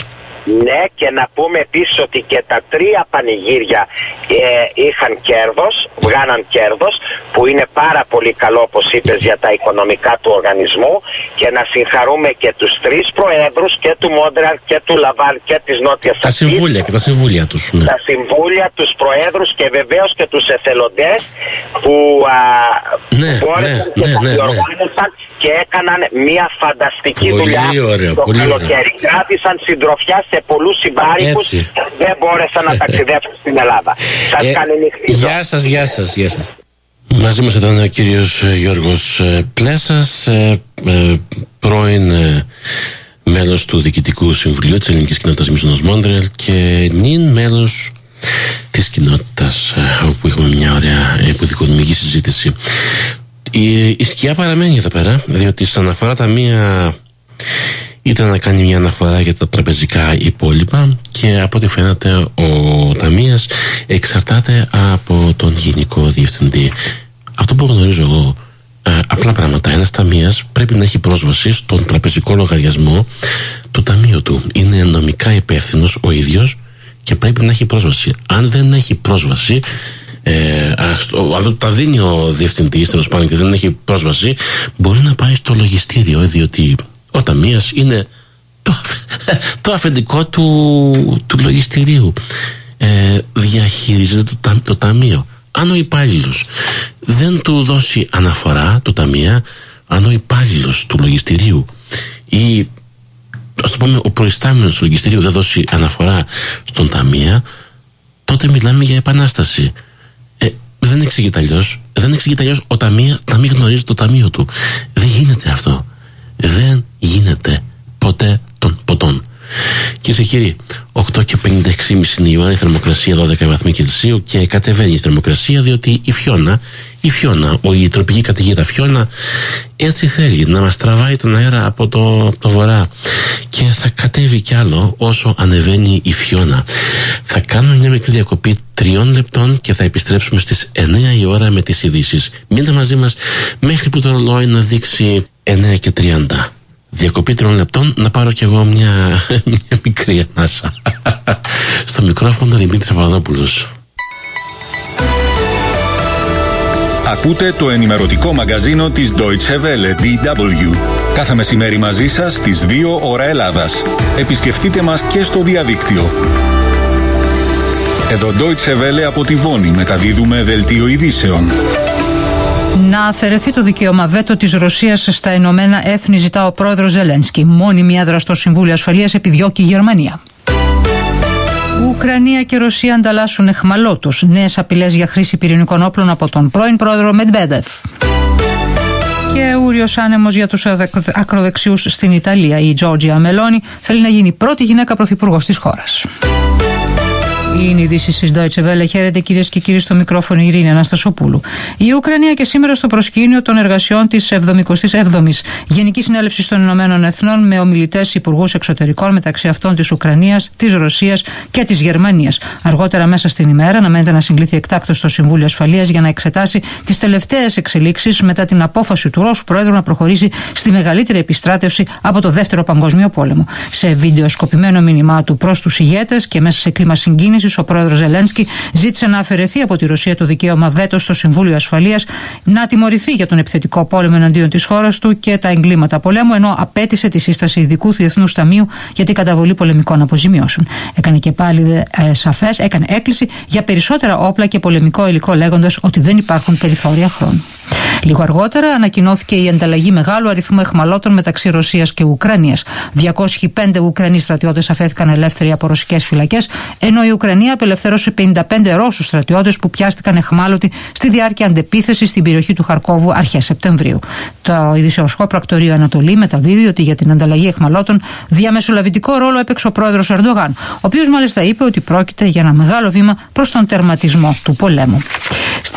Ναι, και να πούμε επίσης ότι και τα τρία πανηγύρια ε, είχαν κέρδος, βγάναν κέρδος, που είναι πάρα πολύ καλό, όπως είπες, για τα οικονομικά του οργανισμού, και να συγχαρούμε και τους τρεις προέδρους, και του Μόντρεαλ και του Λαβάλ και της Νότιας Ακτής. Τα συμβούλια και τα συμβούλια τους. Ναι. Τα συμβούλια, τους προέδρους και βεβαίως και τους εθελοντές που α, ναι, μπόρεσαν ναι, και ναι, τα ναι, διοργάνωσαν ναι. και έκαναν μια φανταστική πολύ δουλειά ωραίο, το πολύ καλοκαίρι. Κράτησαν συντροφιά σε πολλούς συμπάρικους, δεν μπόρεσαν να ταξιδέψουν στην Ελλάδα. Σας ε, καληνυχτίζω. Γεια σας, γεια σας, γεια σας. Μαζί μας ήταν ο κύριος Γιώργος Πλέσας, ε, ε, πρώην ε, μέλος του Διοικητικού Συμβουλίου της Ελληνικής Κοινότητας Μίσονος Μόντρεαλ και νυν μέλος της κοινότητας, ε, όπου είχαμε μια ωραία υποδικονομική συζήτηση. Η, η σκιά παραμένει εδώ πέρα, διότι στην αναφορά τα μία ήταν να κάνει μια αναφορά για τα τραπεζικά υπόλοιπα και από ό,τι φαίνεται ο ταμείας εξαρτάται από τον Γενικό Διευθυντή. Αυτό που γνωρίζω εγώ, ε, απλά πράγματα. Ένας ταμείας πρέπει να έχει πρόσβαση στον τραπεζικό λογαριασμό του ταμείου του. Είναι νομικά υπεύθυνος ο ίδιος και πρέπει να έχει πρόσβαση. Αν δεν έχει πρόσβαση, ε, αν τα δίνει ο διευθυντής τέλος πάντων και δεν έχει πρόσβαση, μπορεί να πάει στο λογιστήριο, διότι ο ταμείας είναι το, το αφεντικό του, του λογιστηρίου. Ε, διαχειρίζεται το, το ταμείο. Αν ο υπάλληλος δεν του δώσει αναφορά το ταμεία, αν ο υπάλληλος του λογιστηρίου ή ας το πούμε ο προϊστάμενος του λογιστηρίου δεν δώσει αναφορά στον ταμεία, τότε μιλάμε για επανάσταση. Ε, δεν εξηγείται αλλιώς. Δεν εξηγείται αλλιώς ο ταμείας να μην γνωρίζει το ταμείο του. Δεν γίνεται αυτό. Δεν γίνεται ποτέ των ποτών. Κυρίες και κύριοι, οκτώ και πενήντα έξι είναι η ώρα, η θερμοκρασία δώδεκα βαθμοί Κελσίου και κατεβαίνει η θερμοκρασία διότι η Φιώνα, η Φιώνα, η τροπική καταιγίδα Φιώνα, έτσι θέλει να μας τραβάει τον αέρα από το, το βορρά και θα κατέβει κι άλλο όσο ανεβαίνει η Φιώνα. Θα κάνουμε μια μικρή διακοπή τριών λεπτών και θα επιστρέψουμε στις εννέα η ώρα με τις ειδήσεις. Μείνετε μαζί μας μέχρι που το ρολόι να δείξει εννέα και τριάντα. Διακοπή τριών λεπτών, να πάρω κι εγώ μια, μια μικρή ανάσα. Στο μικρόφωνο Δημήτρης Παπαδόπουλος. Ακούτε το ενημερωτικό μαγκαζίνο της Deutsche Welle, ντι ντάμπλιου. Κάθε μεσημέρι μαζί σας στις δύο ώρα Ελλάδας. Επισκεφτείτε μας και στο διαδίκτυο. Εδώ Deutsche Welle από τη Βόνη μεταδίδουμε δελτίο ειδήσεων. Να αφαιρεθεί το δικαίωμα βέτο της Ρωσίας στα Ηνωμένα Έθνη, ζητά ο πρόεδρος Ζελένσκι. Μόνιμη έδρα στο Συμβούλιο Ασφαλείας επιδιώκει η Γερμανία. Ουκρανία και Ρωσία ανταλλάσσουν αιχμαλώτους. Νέες απειλές για χρήση πυρηνικών όπλων από τον πρώην πρόεδρο Μετβέντεφ. Και ούριος άνεμος για τους ακροδεξιούς στην Ιταλία. Η Τζόρτζια Μελόνι θέλει να γίνει η πρώτη γυναίκα πρωθυπουργός της χώρας. Είναι η ειδήσεις της Deutsche Welle. Χαίρετε κυρίες και κύριοι, στο μικρόφωνο η Ειρήνη Αναστασοπούλου. Η Ουκρανία και σήμερα στο προσκήνιο των εργασιών της εβδομηκοστής έβδομης Γενικής Συνέλευσης των Ηνωμένων Εθνών με ομιλητές υπουργούς εξωτερικών, μεταξύ αυτών της Ουκρανίας, της Ρωσίας και της Γερμανίας. Αργότερα μέσα στην ημέρα αναμένεται να συγκληθεί εκτάκτως στο Συμβούλιο Ασφαλείας για να εξετάσει τις τελευταίες εξελίξεις μετά την απόφαση του Ρώσου Προέδρου να προχωρήσει στη μεγαλύτερη επιστράτευση από το Δεύτερο Παγκόσμιο Πόλεμο. Σε βιντεοσκοπημένο μήνυμά του προς τους ηγέτες και μέσα σε κλίμα συγκίνησης, ο πρόεδρος Ζελένσκι ζήτησε να αφαιρεθεί από τη Ρωσία το δικαίωμα βέτο στο Συμβούλιο Ασφαλείας, να τιμωρηθεί για τον επιθετικό πόλεμο εναντίον της χώρας του και τα εγκλήματα πολέμου, ενώ απέτησε τη σύσταση ειδικού διεθνούς ταμείου για την καταβολή πολεμικών αποζημιώσεων. Έκανε και πάλι ε, σαφές, έκανε έκκληση για περισσότερα όπλα και πολεμικό υλικό, λέγοντας ότι δεν υπάρχουν περιθώρια χρόνου. Λίγο αργότερα ανακοινώθηκε η ανταλλαγή μεγάλου αριθμού αιχμαλώτων μεταξύ Ρωσίας και Ουκρανίας. διακόσιοι πέντε Ουκρανοί στρατιώτες αφέθηκαν ελεύθεροι από ρωσικές φυλακές, ενώ η Ουκρανία απελευθέρωσε πενήντα πέντε Ρώσους στρατιώτες που πιάστηκαν αιχμάλωτοι στη διάρκεια αντεπίθεσης στην περιοχή του Χαρκόβου αρχές Σεπτεμβρίου. Το ειδησιογραφικό πρακτορείο Ανατολή μεταδίδει ότι για την ανταλλαγή αιχμαλώτων διαμεσολαβητικό ρόλο έπαιξε ο πρόεδρος Ερντογάν, ο οποίος μάλιστα είπε ότι πρόκειται για ένα μεγάλο βήμα προς τον τερματισμό του πολέμου. Στη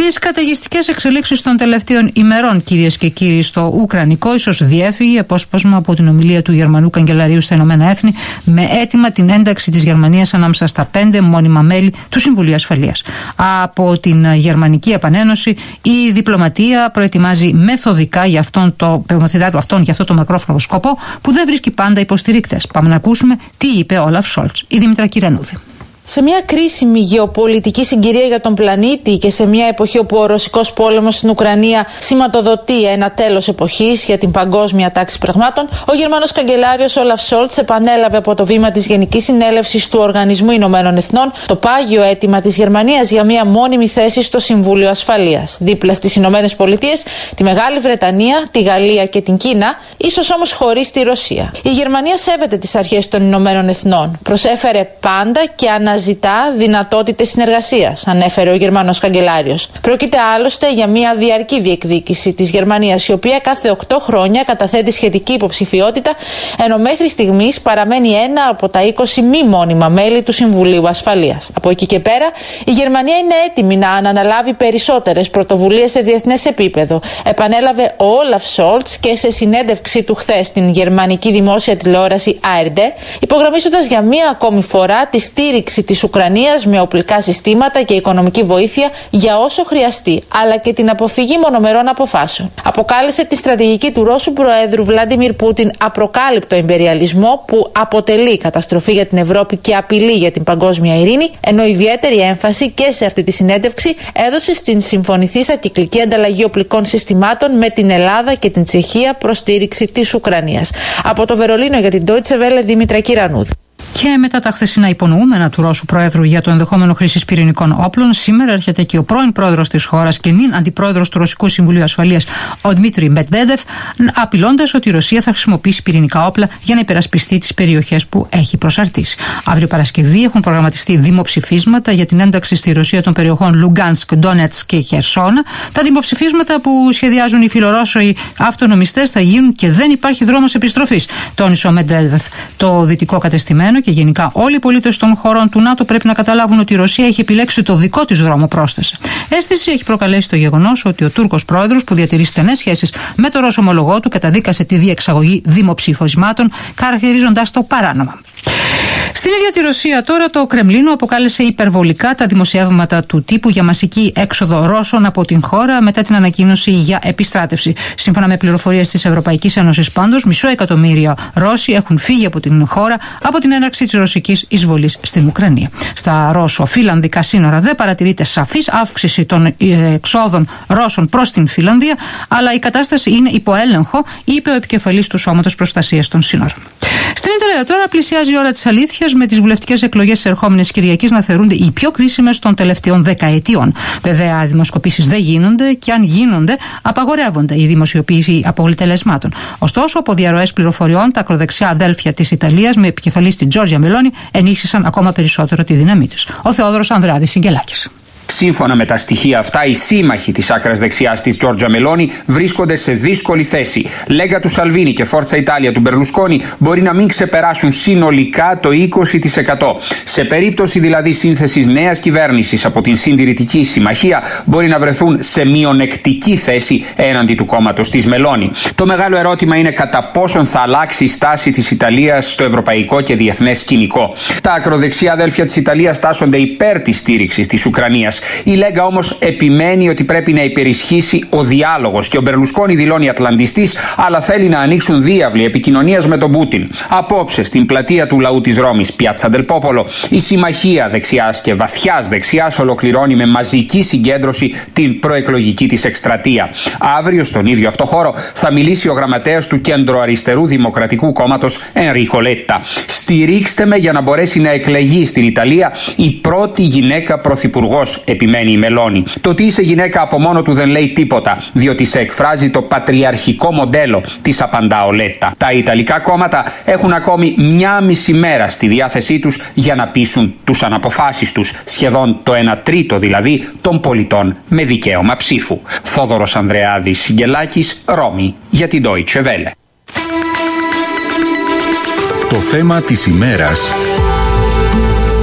Τις καταιγιστικές εξελίξεις των τελευταίων ημερών, κυρίες και κύριοι, στο Ουκρανικό, ίσως διέφυγε απόσπασμα από την ομιλία του Γερμανού Καγκελαρίου στα Ηνωμένα Έθνη με αίτημα την ένταξη της Γερμανίας ανάμεσα στα πέντε μόνιμα μέλη του Συμβουλίου Ασφαλείας. Από την Γερμανική Επανένωση, η διπλωματία προετοιμάζει μεθοδικά για αυτόν, το, αυτόν για αυτό το μακρόφρονο σκοπό που δεν βρίσκει πάντα υποστηρίκτες. Πάμε να ακούσουμε τι είπε ο Όλαφ Σόλτς. Η Δήμητρα Κυρανούδη. Σε μια κρίσιμη γεωπολιτική συγκυρία για τον πλανήτη και σε μια εποχή όπου ο ρωσικός πόλεμος στην Ουκρανία σηματοδοτεί ένα τέλος εποχής για την παγκόσμια τάξη πραγμάτων, ο Γερμανός καγκελάριος Όλαφ Σόλτς επανέλαβε από το βήμα της Γενικής Συνέλευσης του Οργανισμού Ηνωμένων Εθνών το πάγιο αίτημα της Γερμανίας για μια μόνιμη θέση στο Συμβούλιο Ασφαλείας, δίπλα στις Ηνωμένες Πολιτείες, τη Μεγάλη Βρετανία, τη Γαλλία και την Κίνα, ίσως όμως χωρίς τη Ρωσία. Η Γερμανία σέβεται τις αρχές των Ηνωμένων Εθνών, προσέφερε πάντα και ανα ζητά δυνατότητες συνεργασίας, ανέφερε ο Γερμανός καγκελάριος. Πρόκειται άλλωστε για μια διαρκή διεκδίκηση της Γερμανίας, η οποία κάθε οκτώ χρόνια καταθέτει σχετική υποψηφιότητα, ενώ μέχρι στιγμής παραμένει ένα από τα είκοσι μη μόνιμα μέλη του Συμβουλίου Ασφαλείας. Από εκεί και πέρα, η Γερμανία είναι έτοιμη να αναλάβει περισσότερες πρωτοβουλίες σε διεθνές επίπεδο, επανέλαβε ο Όλαφ Σόλτς και σε συνέντευξή του χθες στην γερμανική δημόσια τηλεόραση Α Ερ Ντι, υπογραμμίζοντας για μία ακόμη φορά τη στήριξη της Ουκρανίας με οπλικά συστήματα και οικονομική βοήθεια για όσο χρειαστεί, αλλά και την αποφυγή μονομερών αποφάσεων. Αποκάλεσε τη στρατηγική του Ρώσου Προέδρου Βλάντιμιρ Πούτιν απροκάλυπτο ιμπεριαλισμό που αποτελεί καταστροφή για την Ευρώπη και απειλή για την παγκόσμια ειρήνη, ενώ ιδιαίτερη έμφαση και σε αυτή τη συνέντευξη έδωσε στην συμφωνηθήσα κυκλική ανταλλαγή οπλικών συστημάτων με την Ελλάδα και την Τσεχία προς στήριξη της Ουκρανίας. Από το Βερολίνο για την Deutsche Welle, Δήμητρα Κυρανούδη. Και μετά τα χθεσινά υπονοούμενα του Ρώσου Προέδρου για το ενδεχόμενο χρήσης πυρηνικών όπλων, σήμερα έρχεται και ο πρώην πρόεδρος της χώρας και νυν αντιπρόεδρος του Ρωσικού Συμβουλίου Ασφαλείας, ο Δημήτρη Μετβέντεφ, απειλώντας ότι η Ρωσία θα χρησιμοποιήσει πυρηνικά όπλα για να υπερασπιστεί τις περιοχές που έχει προσαρτήσει. Αύριο Παρασκευή έχουν προγραμματιστεί δημοψηφίσματα για την ένταξη στη Ρωσία των περιοχών Λουγκάνσκ, Ντόνετσκ και Χερσόνα. Τα δημοψηφίσματα που σχεδιάζουν οι φιλορώσοι αυτονομιστές θα γίνουν και δεν υπάρχει δρόμος επιστροφής, τόνισε ο Μετβέντεφ. Το δυτικό κατεστημένο και γενικά όλοι οι πολίτες των χωρών του ΝΑΤΟ πρέπει να καταλάβουν ότι η Ρωσία έχει επιλέξει το δικό της δρόμο, πρόσθεσε. Αίσθηση έχει προκαλέσει το γεγονός ότι ο Τούρκος πρόεδρος, που διατηρεί στενές σχέσεις με τον Ρώσο ομολογό του, καταδίκασε τη διεξαγωγή δημοψηφισμάτων, χαρακτηρίζοντας το παράνομα. Στην ίδια τη Ρωσία τώρα, το Κρεμλίνο αποκάλεσε υπερβολικά τα δημοσιεύματα του τύπου για μασική έξοδο Ρώσων από την χώρα μετά την ανακοίνωση για επιστράτευση. Σύμφωνα με πληροφορίες της Ευρωπαϊκής Ένωσης, πάντως, μισό εκατομμύριο Ρώσοι έχουν φύγει από την χώρα από την έναρξη της ρωσικής εισβολής στην Ουκρανία. Στα ρώσο-φιλανδικά σύνορα δεν παρατηρείται σαφής αύξηση των εξόδων Ρώσων προς την Φιλανδία, αλλά η κατάσταση είναι υπό έλεγχο, είπε ο επικεφαλής του Σώματος Προστασίας των Σύνορων. Στην Ιταλία τώρα πλησιάζει η ώρα της αλήθειας, με τις βουλευτικές εκλογές της ερχόμενης Κυριακής να θεωρούνται οι πιο κρίσιμες των τελευταίων δεκαετιών. Βέβαια, οι δημοσκοπήσεις δεν γίνονται και αν γίνονται, απαγορεύονται η δημοσιοποίηση αποτελεσμάτων. Ωστόσο, από διαρροές πληροφοριών, τα ακροδεξιά αδέλφια της Ιταλίας, με επικεφαλής την Τζόρτζια Μελόνι, ενίσχυσαν ακόμα περισσότερο τη δύναμή τους. Ο Θεόδωρος Ανδρεάδης Σιγκελάκης. Σύμφωνα με τα στοιχεία αυτά, οι σύμμαχοι της άκρας δεξιάς της Τζόρτζια Μελόνι βρίσκονται σε δύσκολη θέση. Λέγκα του Σαλβίνι και Φόρτσα Ιτάλια του Μπερλουσκόνι μπορεί να μην ξεπεράσουν συνολικά το είκοσι τοις εκατό. Σε περίπτωση δηλαδή σύνθεσης νέας κυβέρνησης από την Συντηρητική Συμμαχία, μπορεί να βρεθούν σε μειονεκτική θέση έναντι του κόμματος της Μελόνι. Το μεγάλο ερώτημα είναι κατά πόσον θα αλλάξει η στάση της Ιταλίας στο ευρωπαϊκό και διεθνές σκηνικό. Τα ακροδεξιά αδέλφια της Ιταλίας τάσσονται υπέρ της στήριξης της Ουκρανίας. Η Λέγκα όμως επιμένει ότι πρέπει να υπερισχύσει ο διάλογος και ο Μπερλουσκόνι δηλώνει ατλαντιστής, αλλά θέλει να ανοίξουν διάβλοι επικοινωνίας με τον Πούτιν. Απόψε στην πλατεία του λαού της Ρώμης, Πιάτσα Ντελ Πόπολο, η συμμαχία δεξιάς και βαθιάς δεξιάς ολοκληρώνει με μαζική συγκέντρωση την προεκλογική της εκστρατεία. Αύριο στον ίδιο αυτό χώρο θα μιλήσει ο γραμματέας του κέντρο-αριστερού Δημοκρατικού Κόμματος Ενρίκο Λέτα. Στηρίξτε με για να μπορέσει να εκλεγεί στην Ιταλία η πρώτη γυναίκα πρωθυπουργός, επιμένει η Μελόνι. Το ότι είσαι γυναίκα από μόνο του δεν λέει τίποτα, διότι σε εκφράζει το πατριαρχικό μοντέλο, της απαντά ο Λέτα. Τα Ιταλικά κόμματα έχουν ακόμη μια μισή μέρα στη διάθεσή τους για να πείσουν τους αναποφάσιστους, σχεδόν το ένα τρίτο δηλαδή των πολιτών με δικαίωμα ψήφου. Θόδωρος Ανδρεάδης Σιγκελάκης, Ρώμη, για την Deutsche Welle. Το θέμα της ημέρας.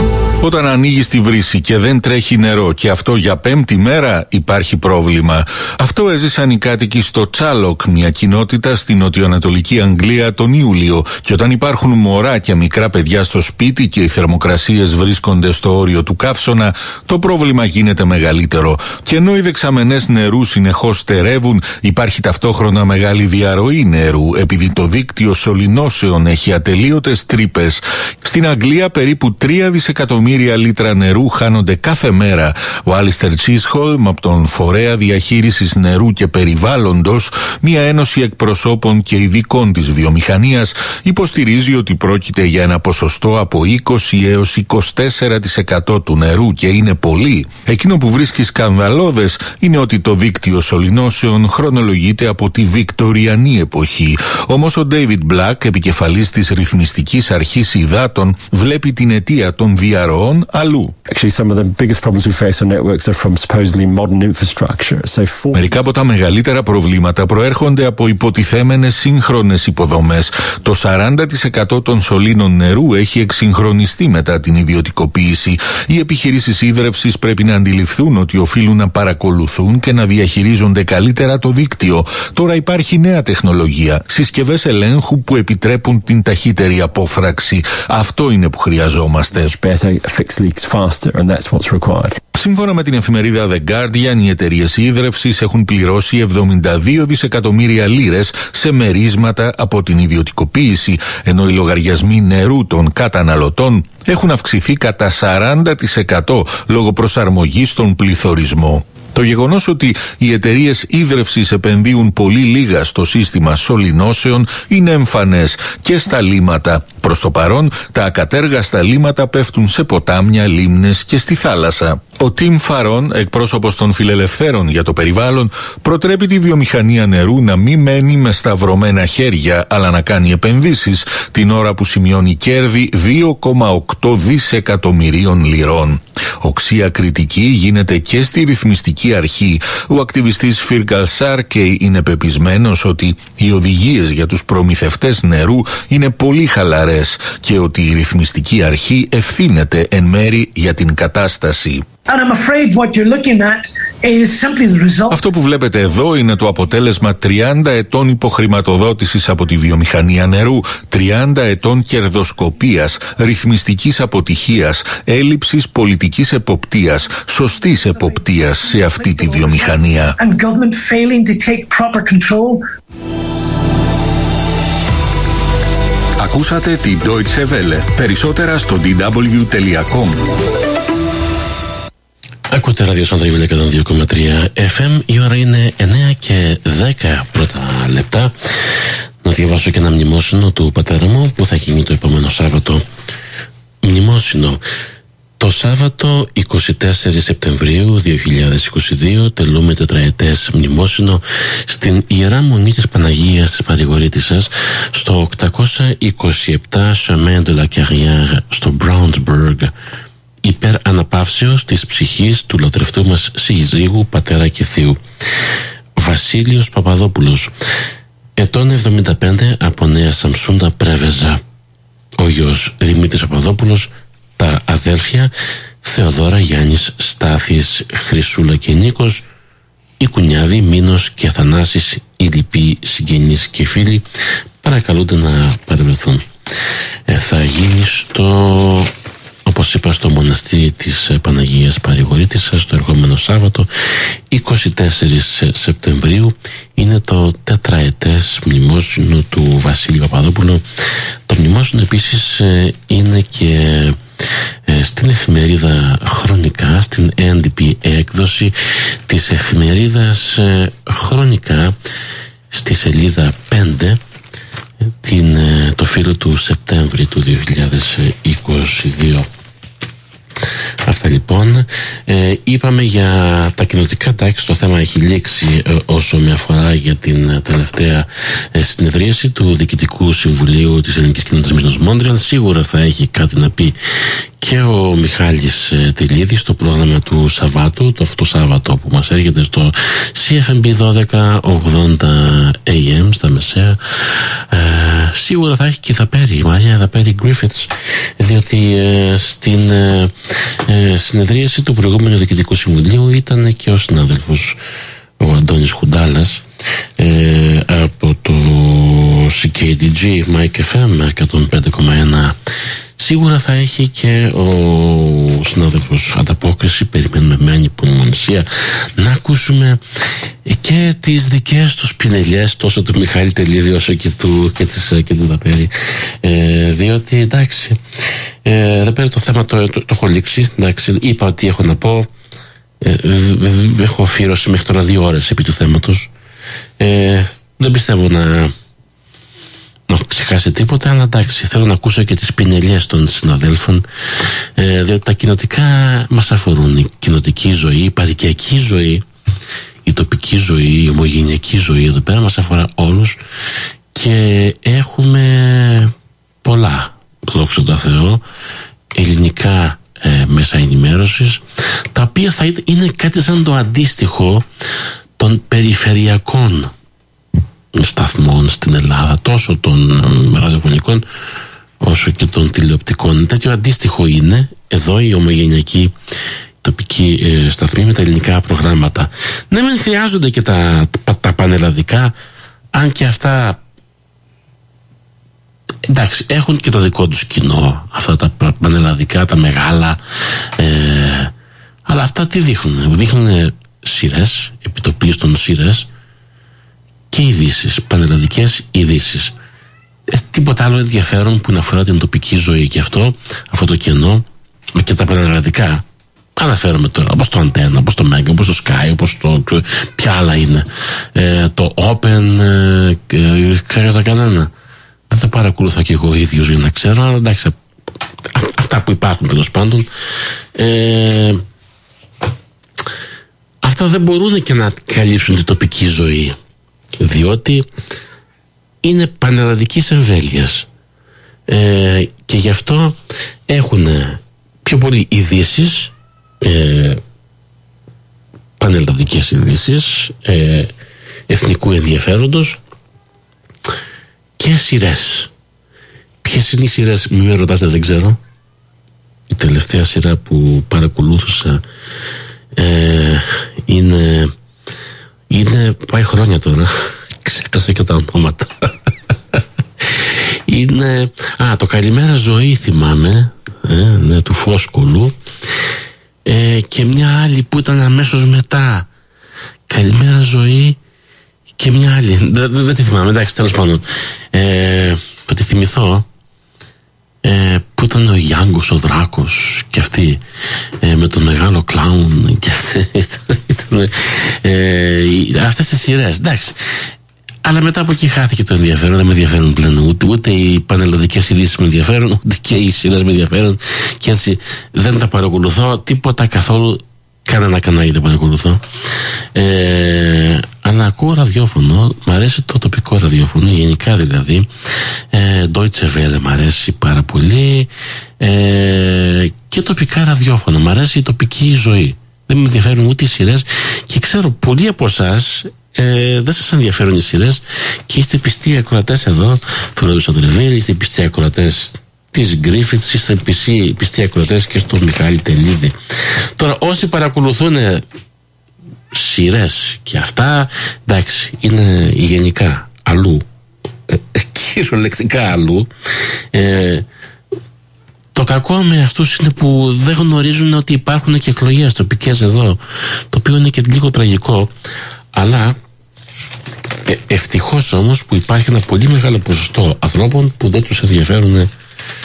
Όταν ανοίγεις τη βρύση και δεν τρέχει νερό και αυτό για πέμπτη μέρα, υπάρχει πρόβλημα. Αυτό έζησαν οι κάτοικοι στο Τσάλοκ, μια κοινότητα στην νοτιοανατολική Αγγλία, τον Ιούλιο. Και όταν υπάρχουν μωρά και μικρά παιδιά στο σπίτι και οι θερμοκρασίες βρίσκονται στο όριο του καύσωνα, το πρόβλημα γίνεται μεγαλύτερο. Και ενώ οι δεξαμενές νερού συνεχώς στερεύουν, υπάρχει ταυτόχρονα μεγάλη διαρροή νερού, επειδή το δίκτυο σωληνώσεων έχει ατελείωτες τρύπες. Στην Αγγλία περίπου τρία δισεκατομμύρια λίτρα νερού χάνονται κάθε μέρα. Ο Άλιστερ Τσίσχολμ από τον Φορέα Διαχείρισης Νερού και Περιβάλλοντος, μια ένωση εκπροσώπων και ειδικών της βιομηχανίας, υποστηρίζει ότι πρόκειται για ένα ποσοστό από είκοσι έως είκοσι τέσσερα τοις εκατό του νερού και είναι πολύ. Εκείνο που βρίσκει σκανδαλώδες είναι ότι το δίκτυο σωληνώσεων χρονολογείται από τη Βικτωριανή εποχή. Όμως ο Ντέιβιντ Μπλακ, επικεφαλής της Ρυθμιστικής Αρχής Υδάτων, βλέπει την αιτία των διαρροών αλλού. Μερικά από τα μεγαλύτερα προβλήματα προέρχονται από υποτιθέμενες σύγχρονες υποδομές. Το σαράντα τοις εκατό των σωλήνων νερού έχει εξυγχρονιστεί μετά την ιδιωτικοποίηση. Οι επιχειρήσεις ίδρευσης πρέπει να αντιληφθούν ότι οφείλουν να παρακολουθούν και να διαχειρίζονται καλύτερα το δίκτυο. Τώρα υπάρχει νέα τεχνολογία, συσκευές ελέγχου που επιτρέπουν την ταχύτερη απόφραξη. Αυτό είναι που χρειαζόμαστε. Σύμφωνα με την εφημερίδα The Guardian, οι εταιρείες ίδρευσης έχουν πληρώσει εβδομήντα δύο δισεκατομμύρια λίρες σε μερίσματα από την ιδιωτικοποίηση, ενώ οι λογαριασμοί νερού των καταναλωτών έχουν αυξηθεί κατά σαράντα τοις εκατό λόγω προσαρμογής στον πληθωρισμό. Το γεγονός ότι οι εταιρείες ίδρευσης επενδύουν πολύ λίγα στο σύστημα σωληνώσεων είναι εμφανές και στα λίμματα. Προς το παρόν, τα ακατέργαστα λίμματα πέφτουν σε ποτάμια, λίμνες και στη θάλασσα. Ο Τιμ Φαρόν, εκπρόσωπος των φιλελευθέρων για το περιβάλλον, προτρέπει τη βιομηχανία νερού να μην μένει με σταυρωμένα χέρια, αλλά να κάνει επενδύσεις, την ώρα που σημειώνει κέρδη δύο κόμμα οκτώ δισεκατομμυρίων λιρών. Οξία κριτική γίνεται και στη ρυθμιστική αρχή. Ο ακτιβιστής Φίρκαλ Σάρκεϊ είναι πεπισμένος ότι οι οδηγίες για τους προμηθευτές νερού είναι πολύ χαλαρές και ότι η ρυθμιστική αρχή ευθύνεται εν μέρη για την κατάσταση. Αυτό που βλέπετε εδώ είναι το αποτέλεσμα τριάντα ετών υποχρηματοδότησης από τη βιομηχανία νερού, τριάντα ετών κερδοσκοπίας, ρυθμιστικής αποτυχίας, έλλειψης πολιτικής εποπτείας, σωστής εποπτείας σε αυτή τη βιομηχανία. Ακούσατε την Deutsche Welle. Περισσότερα στο ντι ντάμπλιου τελεία κομ. Ακούτε ράδιο Σαντριβίλ εκατόν δύο κόμμα τρία εφ εμ. Η ώρα είναι εννέα και δέκα πρώτα λεπτά. Να διαβάσω και ένα μνημόσυνο του πατέρα μου που θα γίνει το επόμενο Σάββατο. Μνημόσυνο. Το Σάββατο εικοστή τέταρτη Σεπτεμβρίου δύο χιλιάδες είκοσι δύο τελούμε τετραετές μνημόσυνο στην Ιερά Μονή της Παναγίας της Παρηγορήτισσας στο οκτακόσια είκοσι επτά Chemin de la Carrière στο Brownsburg, υπέρ αναπαύσεως της ψυχής του λατρευτού μας συζύγου, πατέρα και θείου. Βασίλειος Παπαδόπουλος, ετών εβδομήντα πέντε, από Νέα Σαμσούντα, Πρέβεζα. Ο γιος Δημήτρης Παπαδόπουλος, τα αδέλφια Θεοδόρα, Γιάννης, Στάθης, Χρυσούλα και Νίκος, οι κουνιάδοι Μήνος και Θανάσης, οι λοιποί συγγενείς και φίλοι παρακαλούνται να παρευρεθούν. Ε, θα γίνει στο, όπως είπα, στο μοναστήρι της Παναγίας Παρηγορήτισσας το ερχόμενο Σάββατο εικοστή τέταρτη Σεπτεμβρίου. Είναι το τετραετές μνημόσυνο του Βασίλη Παπαδόπουλου. Το μνημόσυνο επίσης είναι και ε, στην εφημερίδα Χρονικά, στην έντυπη έκδοση της εφημερίδας ε, Χρονικά, στη σελίδα πέντε, την, ε, το φύλλο του Σεπτέμβρη του δύο χιλιάδες είκοσι δύο. Αυτά λοιπόν. Ε, είπαμε για τα κοινοτικά, εντάξει, το θέμα έχει λήξει ε, όσο με αφορά για την τελευταία ε, συνεδρίαση του Διοικητικού Συμβουλίου της Ελληνικής Κοινότητας Μίσνος Μόντρεαλ. Σίγουρα θα έχει κάτι να πει και ο Μιχάλης ε, Τελίδης στο πρόγραμμα του Σαββάτου, το αυτό το Σάββατο που μας έρχεται στο σι εφ εμ μπι δώδεκα ογδόντα έι εμ στα μεσαία. Ε, σίγουρα θα έχει και θα πέρει η Μαρία θα πέρει Γκρίφιτς, διότι ε, στην ε, ε, συνεδρίαση του προηγούμενου Διοικητικού Συμβουλίου ήταν και ο συνάδελφος ο Αντώνης Χουντάλας ε, από το σι κέι ντι τζι Mike εφ εμ εκατόν πέντε κόμμα ένα. Σίγουρα θα έχει και ο συνάδελφος ανταπόκριση. Περιμένουμε με ανυπομονησία να ακούσουμε και τις δικές τους πινελιές, τόσο του Μιχάλη Τελίδη όσο και, του, και της, και της Δαπέρη, ε, διότι εντάξει ε, Δαπέρη, το θέμα το, το, το έχω λήξει, εντάξει, είπα ότι έχω να πω, ε, έχω αφιερώσει μέχρι τώρα δύο ώρες επί του θέματος, ε, δεν πιστεύω να να ξεχάσει τίποτα, αλλά εντάξει, θέλω να ακούσω και τις πινελιές των συναδέλφων, ε, διότι τα κοινοτικά μας αφορούν. Η κοινοτική ζωή, η παροικιακή ζωή, η τοπική ζωή, η ομογενειακή ζωή εδώ πέρα μας αφορά όλους και έχουμε πολλά, δόξα τω Θεώ, ελληνικά ε, μέσα ενημέρωσης, τα οποία θα είναι κάτι σαν το αντίστοιχο των περιφερειακών σταθμών στην Ελλάδα, τόσο των ραδιοφωνικών όσο και των τηλεοπτικών. Τέτοιο αντίστοιχο είναι εδώ η ομογενειακή τοπική ε, σταθμή με τα ελληνικά προγράμματα. Ναι, μεν χρειάζονται και τα, τα, τα πανελλαδικά, αν και αυτά εντάξει έχουν και το δικό τους κοινό, αυτά τα πανελλαδικά, τα μεγάλα, ε, αλλά αυτά τι δείχνουν? Δείχνουν σειρές, επιτοπλίστων σειρές και ειδήσεις, πανελλαδικές ειδήσεις. Ε, τίποτα άλλο ενδιαφέρον που να αφορά την τοπική ζωή, και αυτό, αυτό το κενό, και τα πανελλαδικά αναφέρομαι τώρα, όπως το Αντένα, όπως το Μέγκα, όπως το Sky, όπως το, ποια άλλα είναι, ε, το Open, ε, ξέρεις τα κανένα? Δεν τα παρακολουθώ και εγώ ίδιος για να ξέρω, αλλά εντάξει, αυτά που υπάρχουν τέλος πάντων, ε, αυτά δεν μπορούν και να καλύψουν την τοπική ζωή, διότι είναι πανελλαδικής εμβέλειας, ε, και γι' αυτό έχουν πιο πολύ ειδήσεις, ε, πανελλαδικές ειδήσεις, ε, εθνικού ενδιαφέροντος και σειρές. Ποιες είναι οι σειρές? Μην με ρωτάτε, δεν ξέρω. Η τελευταία σειρά που παρακολούθησα ε, είναι είναι πάει χρόνια τώρα, ξέχασα και τα ονόματα. Είναι α, το Καλημέρα Ζωή θυμάμαι, ε, ναι, του Φόσκολου, ε, και μια άλλη που ήταν αμέσως μετά. Καλημέρα Ζωή και μια άλλη, δεν δε, δε τη θυμάμαι, εντάξει, τέλος πάντων, ε, θα τη θυμηθώ, ε, που ήταν ο Γιάνγκος ο Δράκος και αυτή, ε, με τον μεγάλο κλάουν και ήταν, ε, αυτές τις σειρές, εντάξει. Αλλά μετά από εκεί χάθηκε το ενδιαφέρον, δεν με ενδιαφέρουν πλέον ούτε, ούτε οι πανελλαδικές ειδήσεις με ενδιαφέρουν, ούτε και οι σειρές με ενδιαφέρουν, και έτσι δεν τα παρακολουθώ τίποτα καθόλου. Κανένα κανάλι δεν παρακολουθώ, ε, αλλά ακούω ραδιόφωνο. Μ' αρέσει το τοπικό ραδιόφωνο γενικά, δηλαδή, ε, Deutsche Welle μ' αρέσει πάρα πολύ, ε, και τοπικά ραδιόφωνα. Μ' αρέσει η τοπική ζωή, δεν με ενδιαφέρουν ούτε οι σειρές, και ξέρω πολλοί από εσάς ε, δεν σας ενδιαφέρουν οι σειρές και είστε πιστοί ακροατές εδώ του Ραδιοσαντρεβίλ, είστε πιστοί ακροατές της Γκρίφιτς, είστε πιστοί, πιστοί ακροατές και στο Μιχάλη Τελίδη. Τώρα όσοι παρακολουθούν σειρές και αυτά, εντάξει, είναι γενικά αλλού, ε, κυριολεκτικά αλλού. ε, Το κακό με αυτούς είναι που δεν γνωρίζουν ότι υπάρχουν και εκλογές τοπικές εδώ, το οποίο είναι και λίγο τραγικό, αλλά ε, ευτυχώς όμως που υπάρχει ένα πολύ μεγάλο ποσοστό ανθρώπων που δεν τους ενδιαφέρουν, ε,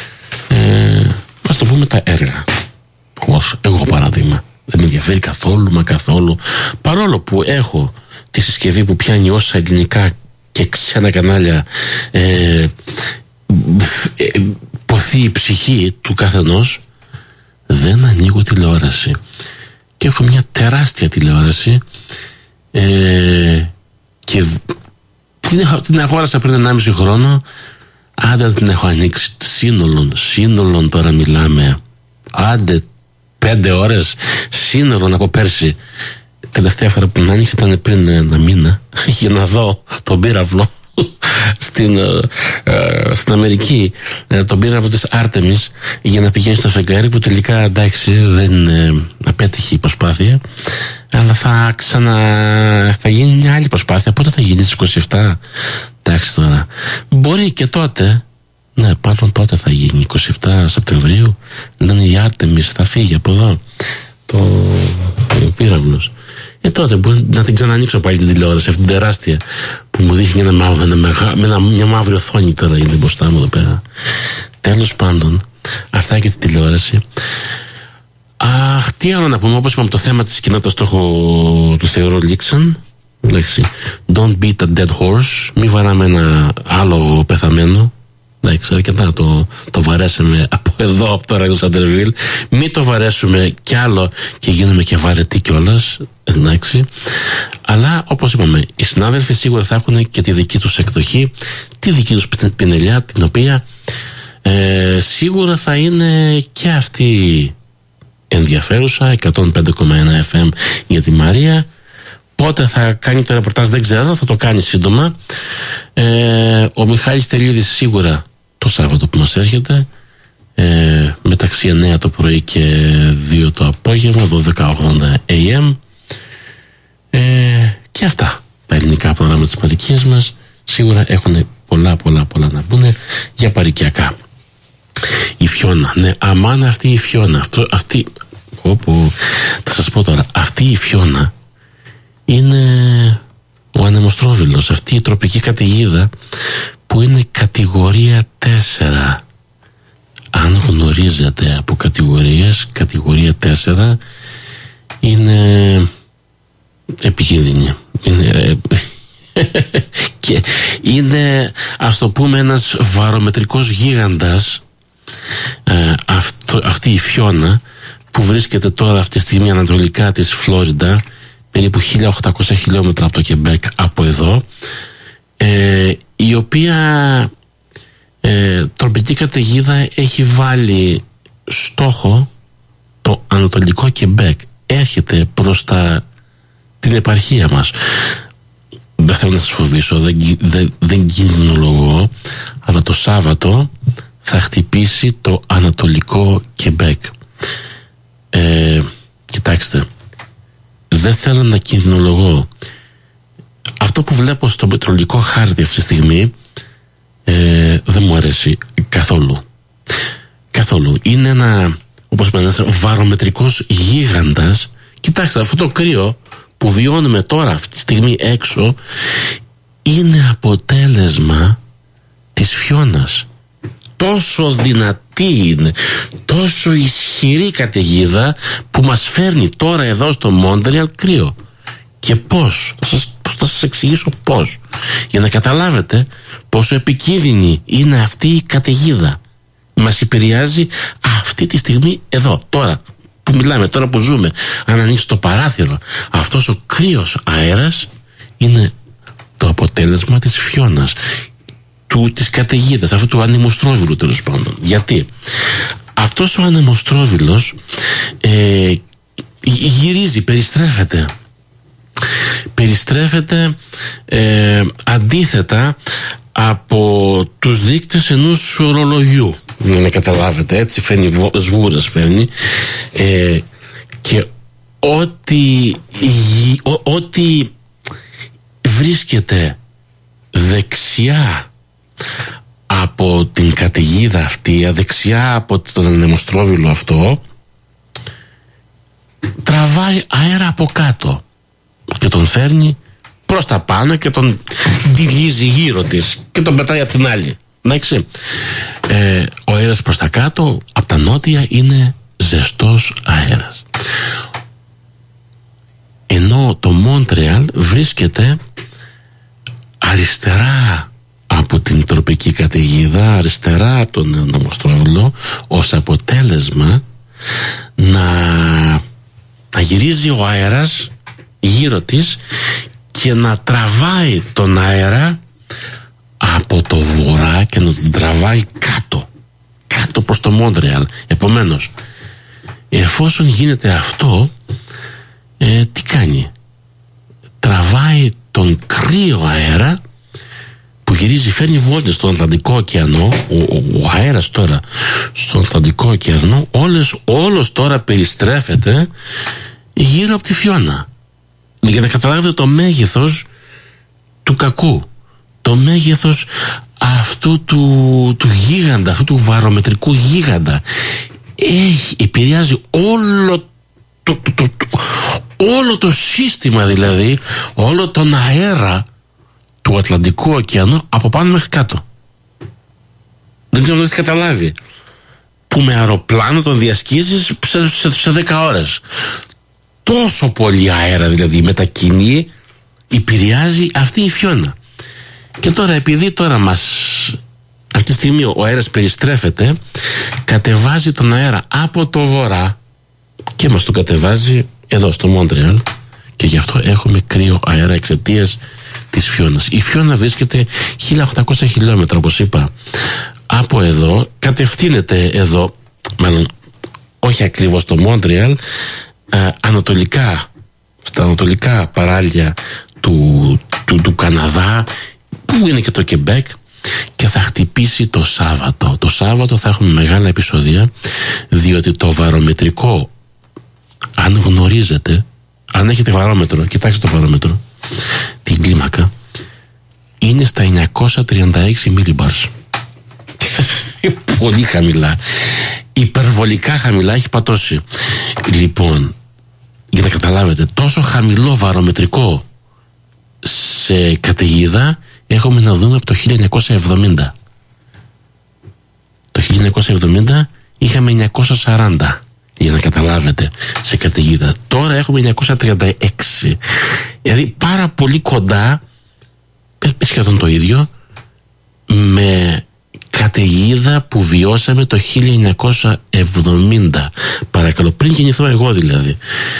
ας το πούμε, τα έργα. Όπως εγώ παράδειγμα, δεν με ενδιαφέρει καθόλου μα καθόλου, παρόλο που έχω τη συσκευή που πιάνει όσα ελληνικά και ξένα κανάλια ε, ε, ποθεί η ψυχή του καθενός, δεν ανοίγω τηλεόραση. Και έχω μια τεράστια τηλεόραση, ε, και την, την αγόρασα πριν ενάμιση χρόνο. Άντε την έχω ανοίξει σύνολον, σύνολον τώρα μιλάμε, άντε πέντε ώρες σύνολον από πέρσι. Τελευταία φορά που την άνοιξε ήταν πριν ένα μήνα για να δω τον πύραυλο. στην, ε, στην Αμερική ε, τον πύραυλο της Άρτεμις για να πηγαίνει στο φεγγάρι, που τελικά εντάξει δεν ε, απέτυχε η προσπάθεια, αλλά θα ξανα θα γίνει μια άλλη προσπάθεια. Πότε θα γίνει, στις είκοσι επτά? Εντάξει τώρα, μπορεί και τότε, ναι, πάντων τότε θα γίνει είκοσι επτά Σεπτεμβρίου, λένε η Άρτεμις θα φύγει από εδώ το, ο πύραυλος. Ε, τότε μπορεί να την ξανανοίξω πάλι την τηλεόραση, αυτή την τεράστια που μου δείχνει ένα μαύρο, ένα μεγα, με ένα, μια μαύρη οθόνη τώρα είναι μπροστά μου εδώ πέρα. Τέλος πάντων, αυτά και την τηλεόραση. Αχ, τι άλλο να πούμε, όπως είπαμε, το θέμα της κοινότητας το, έχω, το θεωρώ λήξαν. Εντάξει, don't beat a dead horse, μη βαράμε ένα άλλο πεθαμένο. Εντάξει, αρκετά το, το βαρέσαμε από εδώ, από το Radio Centerville. Μην το βαρέσουμε κι άλλο και γίνουμε και βαρετοί κιόλας. Εντάξει. Αλλά όπως είπαμε, οι συνάδελφοι σίγουρα θα έχουν και τη δική τους εκδοχή, τη δική τους πινελιά, την οποία ε, σίγουρα θα είναι και αυτή ενδιαφέρουσα. εκατόν πέντε κόμμα ένα εφ εμ για τη Μαρία. Πότε θα κάνει το ρεπορτάζ δεν ξέρω, θα το κάνει σύντομα. Ε, ο Μιχάλης Τελίδης σίγουρα το Σάββατο που μας έρχεται, ε, μεταξύ εννέα το πρωί και δύο το απόγευμα, δώδεκα ογδόντα έι εμ. Ε, και αυτά τα ελληνικά προγράμματα της παροικίας μας σίγουρα έχουν πολλά πολλά πολλά να μπουν για παροικιακά. Η Φιώνα, ναι, αμάν αυτή η Φιώνα, αυτό, αυτή, όπου, θα σας πω τώρα, αυτή η Φιώνα είναι ο ανεμοστρόβιλος, αυτή η τροπική καταιγίδα που είναι κατηγορία τέσσερα. Αν γνωρίζετε από κατηγορίες, κατηγορία τέσσερα είναι επικίνδυνη. Είναι, και είναι, ας το πούμε, ένας βαρομετρικός γίγαντας, ε, αυτό, αυτή η Φιώνα που βρίσκεται τώρα αυτή τη στιγμή ανατολικά της Φλόριντα, περίπου χίλια οκτακόσια χιλιόμετρα από το Κεμπέκ από εδώ, ε, η οποία ε, τροπική καταιγίδα έχει βάλει στόχο το ανατολικό Κεμπέκ. Έρχεται προς τα, την επαρχία μας. Δεν θέλω να σας φοβήσω, δεν, δεν, δεν κινδυνολογώ, αλλά το Σάββατο θα χτυπήσει το ανατολικό Κεμπέκ. Ε, κοιτάξτε, δεν θέλω να κινδυνολογώ. Αυτό που βλέπω στο πετρολικό χάρτη αυτή τη στιγμή ε, δεν μου αρέσει καθόλου. Καθόλου. Είναι ένα, όπως είπα, ένας βαρομετρικός γίγαντας. Κοιτάξτε, αυτό το κρύο που βιώνουμε τώρα αυτή τη στιγμή έξω είναι αποτέλεσμα της Φιώνας. Τόσο δυνατή είναι, τόσο ισχυρή καταιγίδα που μας φέρνει τώρα εδώ στο Μόντρεαλ κρύο. Και πώς, θα σας, θα σας εξηγήσω πώς, για να καταλάβετε πόσο επικίνδυνη είναι αυτή η καταιγίδα. Μας επηρεάζει αυτή τη στιγμή εδώ, τώρα που μιλάμε, τώρα που ζούμε. Αν ανοίξει το παράθυρο, αυτός ο κρύος αέρας είναι το αποτέλεσμα της Φιώνας, του, της καταιγίδας, αυτού του ανεμοστρόβιλου τέλος πάντων. Γιατί αυτός ο ανεμοστρόβιλος ε, γυρίζει, περιστρέφεται περιστρέφεται ε, αντίθετα από τους δείκτες ενός ορολογιού, να καταλάβετε, έτσι φέρνει σβούρες, φέρνει ε, και ό,τι ό, ό,τι βρίσκεται δεξιά από την καταιγίδα αυτή, αδεξιά από τον ανεμοστρόβιλο αυτό, τραβάει αέρα από κάτω και τον φέρνει προς τα πάνω και τον ντυλίζει γύρω της και τον πετάει από την άλλη. Εντάξει. Ε, ο αέρας προς τα κάτω από τα νότια είναι ζεστός αέρας, ενώ το Μόντρεαλ βρίσκεται αριστερά από την τροπική καταιγίδα, αριστερά από τον ανεμοστρόβιλο, ως αποτέλεσμα να, να γυρίζει ο αέρας γύρω της και να τραβάει τον αέρα από το βορρά και να τον τραβάει κάτω κάτω προς το Μόντρεαλ. Επομένως, εφόσον γίνεται αυτό, ε, τι κάνει? Τραβάει τον κρύο αέρα που γυρίζει, φέρνει βόλτες στον Ατλαντικό ωκεανό, ο, ο, ο αέρας τώρα στον Ατλαντικό ωκεανό, όλες, όλος τώρα περιστρέφεται γύρω από τη Φιώνα. Για να καταλάβετε το μέγεθος του κακού, το μέγεθος αυτού του, του γίγαντα, αυτού του βαρομετρικού γίγαντα. Έχει, επηρεάζει όλο το, το, το, το, όλο το σύστημα, δηλαδή όλο τον αέρα του Ατλαντικού ωκεανού από πάνω μέχρι κάτω. Δεν ξέρω αν έχετε καταλάβει, που με αεροπλάνο τον διασκήσεις σε, σε, σε δέκα ώρες. Τόσο πολύ αέρα δηλαδή μετακινεί, επηρεάζει αυτή η Φιώνα. Και τώρα, επειδή τώρα μας, αυτή τη στιγμή ο αέρας περιστρέφεται, κατεβάζει τον αέρα από το βορρά και μας το κατεβάζει εδώ στο Μόντρεαλ, και γι' αυτό έχουμε κρύο αέρα εξαιτίας της Φιώνας. Η Φιώνα βρίσκεται χίλια οκτακόσια χιλιόμετρα, όπως είπα, από εδώ, κατευθύνεται εδώ, μάλλον όχι ακριβώς στο Μόντρεαλ, α, ανατολικά, στα ανατολικά παράλια του, του, του Καναδά, που είναι και το Κεμπέκ, και θα χτυπήσει το Σάββατο. Το Σάββατο θα έχουμε μεγάλα επεισόδια, διότι το βαρομετρικό, αν γνωρίζετε, αν έχετε βαρόμετρο, κοιτάξτε το βαρόμετρο, την κλίμακα, είναι στα εννιακόσια τριάντα έξι millibars. Πολύ χαμηλά, υπερβολικά χαμηλά έχει πατώσει. Λοιπόν, για να καταλάβετε, τόσο χαμηλό βαρομετρικό σε καταιγίδα έχουμε να δούμε από το χίλια εννιακόσια εβδομήντα. Το χίλια εννιακόσια εβδομήντα είχαμε εννιακόσια σαράντα, για να καταλάβετε, σε καταιγίδα. Τώρα έχουμε εννιακόσια τριάντα έξι. Δηλαδή πάρα πολύ κοντά, σχεδόν το ίδιο, με καταιγίδα που βιώσαμε το χίλια εννιακόσια εβδομήντα. Παρακαλώ, πριν γεννηθώ εγώ δηλαδή.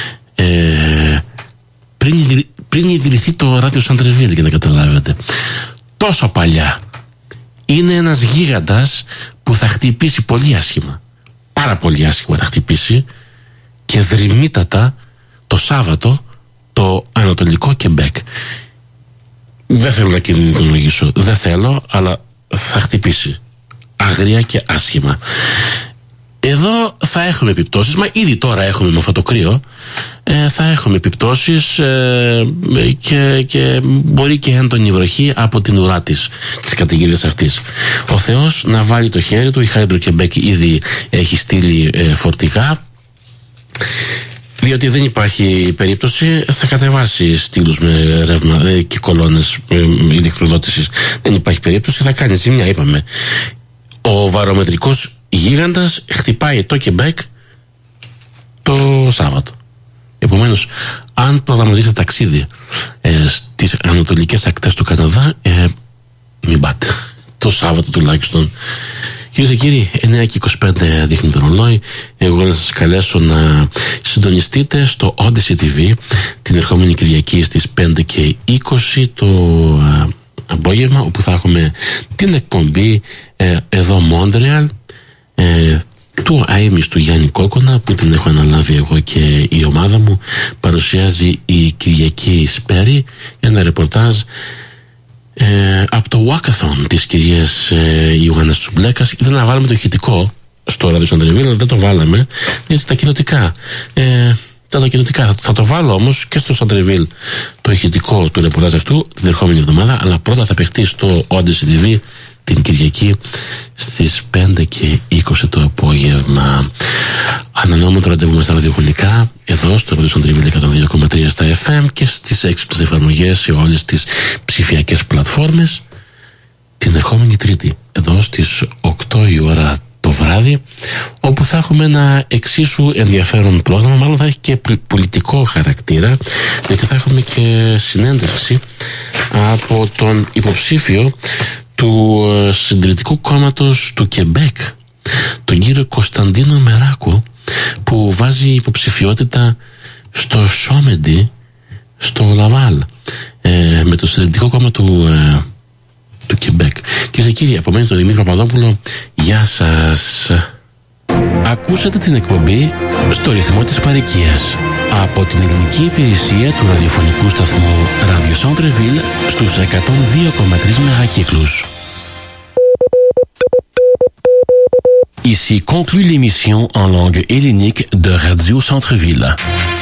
Ε, πριν, πριν ιδρυθεί το ράδιο Σαντρεβίλ, για να καταλάβετε. Τόσο παλιά. Είναι ένας γίγαντας που θα χτυπήσει πολύ άσχημα. Πάρα πολύ άσχημα θα χτυπήσει, και δρυμύτατα το Σάββατο το ανατολικό Κεμπέκ. Δεν θέλω να κινδυνολογήσω, δεν θέλω, αλλά θα χτυπήσει αγρία και άσχημα. Εδώ θα έχουμε επιπτώσεις, μα ήδη τώρα έχουμε με αυτό το κρύο, ε, θα έχουμε επιπτώσεις ε, και, και μπορεί και έντονη βροχή από την ουρά της, της καταιγίδας αυτής. Ο Θεός να βάλει το χέρι του. Η Χάιντρο Κεμπέκ ήδη έχει στείλει ε, φορτηγά, διότι δεν υπάρχει περίπτωση, θα κατεβάσει στήλους με ρεύμα ε, και κολόνες ε, ηλεκτροδότησης. Δεν υπάρχει περίπτωση, θα κάνει ζημιά, είπαμε. Ο βαρομετρικός γίγαντας χτυπάει το Κεμπέκ το Σάββατο. Επομένως, αν προγραμματίσετε ταξίδι ε, στις ανατολικές ακτές του Καναδά, ε, μην πάτε το Σάββατο τουλάχιστον. Κυρίες και κύριοι, εννιά και είκοσι πέντε δείχνει το ρολόι. Εγώ να σας καλέσω να συντονιστείτε στο Odyssey τι βι την ερχόμενη Κυριακή στις πέντε και είκοσι το α, απόγευμα, όπου θα έχουμε την εκπομπή ε, εδώ Μόντρεαλ, ε, του αείμνης του Γιάννη Κόκονα, που την έχω αναλάβει εγώ και η ομάδα μου. Παρουσιάζει η Κυριακή Σπέρι ένα ρεπορτάζ ε, από το Walkathon της κυρίας ε, Ιωάννας Τσουμπλέκας. Ήθελα να βάλουμε το ηχητικό στο ράδιο Σαντρεβίλ, αλλά δεν το βάλαμε, γιατί τα κοινοτικά ε, τα κοινοτικά θα, θα το βάλω όμως και στο Σαντρεβίλ το ηχητικό του ρεπορτάζ αυτού την ερχόμενη εβδομάδα, αλλά πρώτα θα παιχτεί στο Odyssey τι βι την Κυριακή στις πέντε και είκοσι το απόγευμα. Ανανεώνουμε το ραντεβού μας στα ραδιοφωνικά, εδώ στο ράδιο Σαντρεβίλ εκατόν δύο κόμμα τρία στα εφ εμ και στις έξυπνες εφαρμογές σε όλες τις ψηφιακές πλατφόρμες την ερχόμενη Τρίτη, εδώ στις οκτώ η ώρα το βράδυ, όπου θα έχουμε ένα εξίσου ενδιαφέρον πρόγραμμα, μάλλον θα έχει και πολιτικό χαρακτήρα, γιατί θα έχουμε και συνέντευξη από τον υποψήφιο του Συντηρητικού Κόμματος του Κεμπέκ, τον κύριο Κωνσταντίνο Μεράκο, που βάζει υποψηφιότητα στο Σόμεντι στο Λαβάλ, ε, με το Συντηρητικό Κόμμα του ε, του Κεμπέκ. Κυρίες και κύριοι, από μένα τον Δημήτρη Παπαδόπουλο, γεια σας. Ακούσατε την εκπομπή «Στο ρυθμό της παροικίας» από την ελληνική υπηρεσία του ραδιοφωνικού σταθμού Radio Centre-Ville στους εκατόν δύο κόμμα τρία μεγακύκλους. Ici conclut l'émission en langue hellénique de Radio Centre-Ville.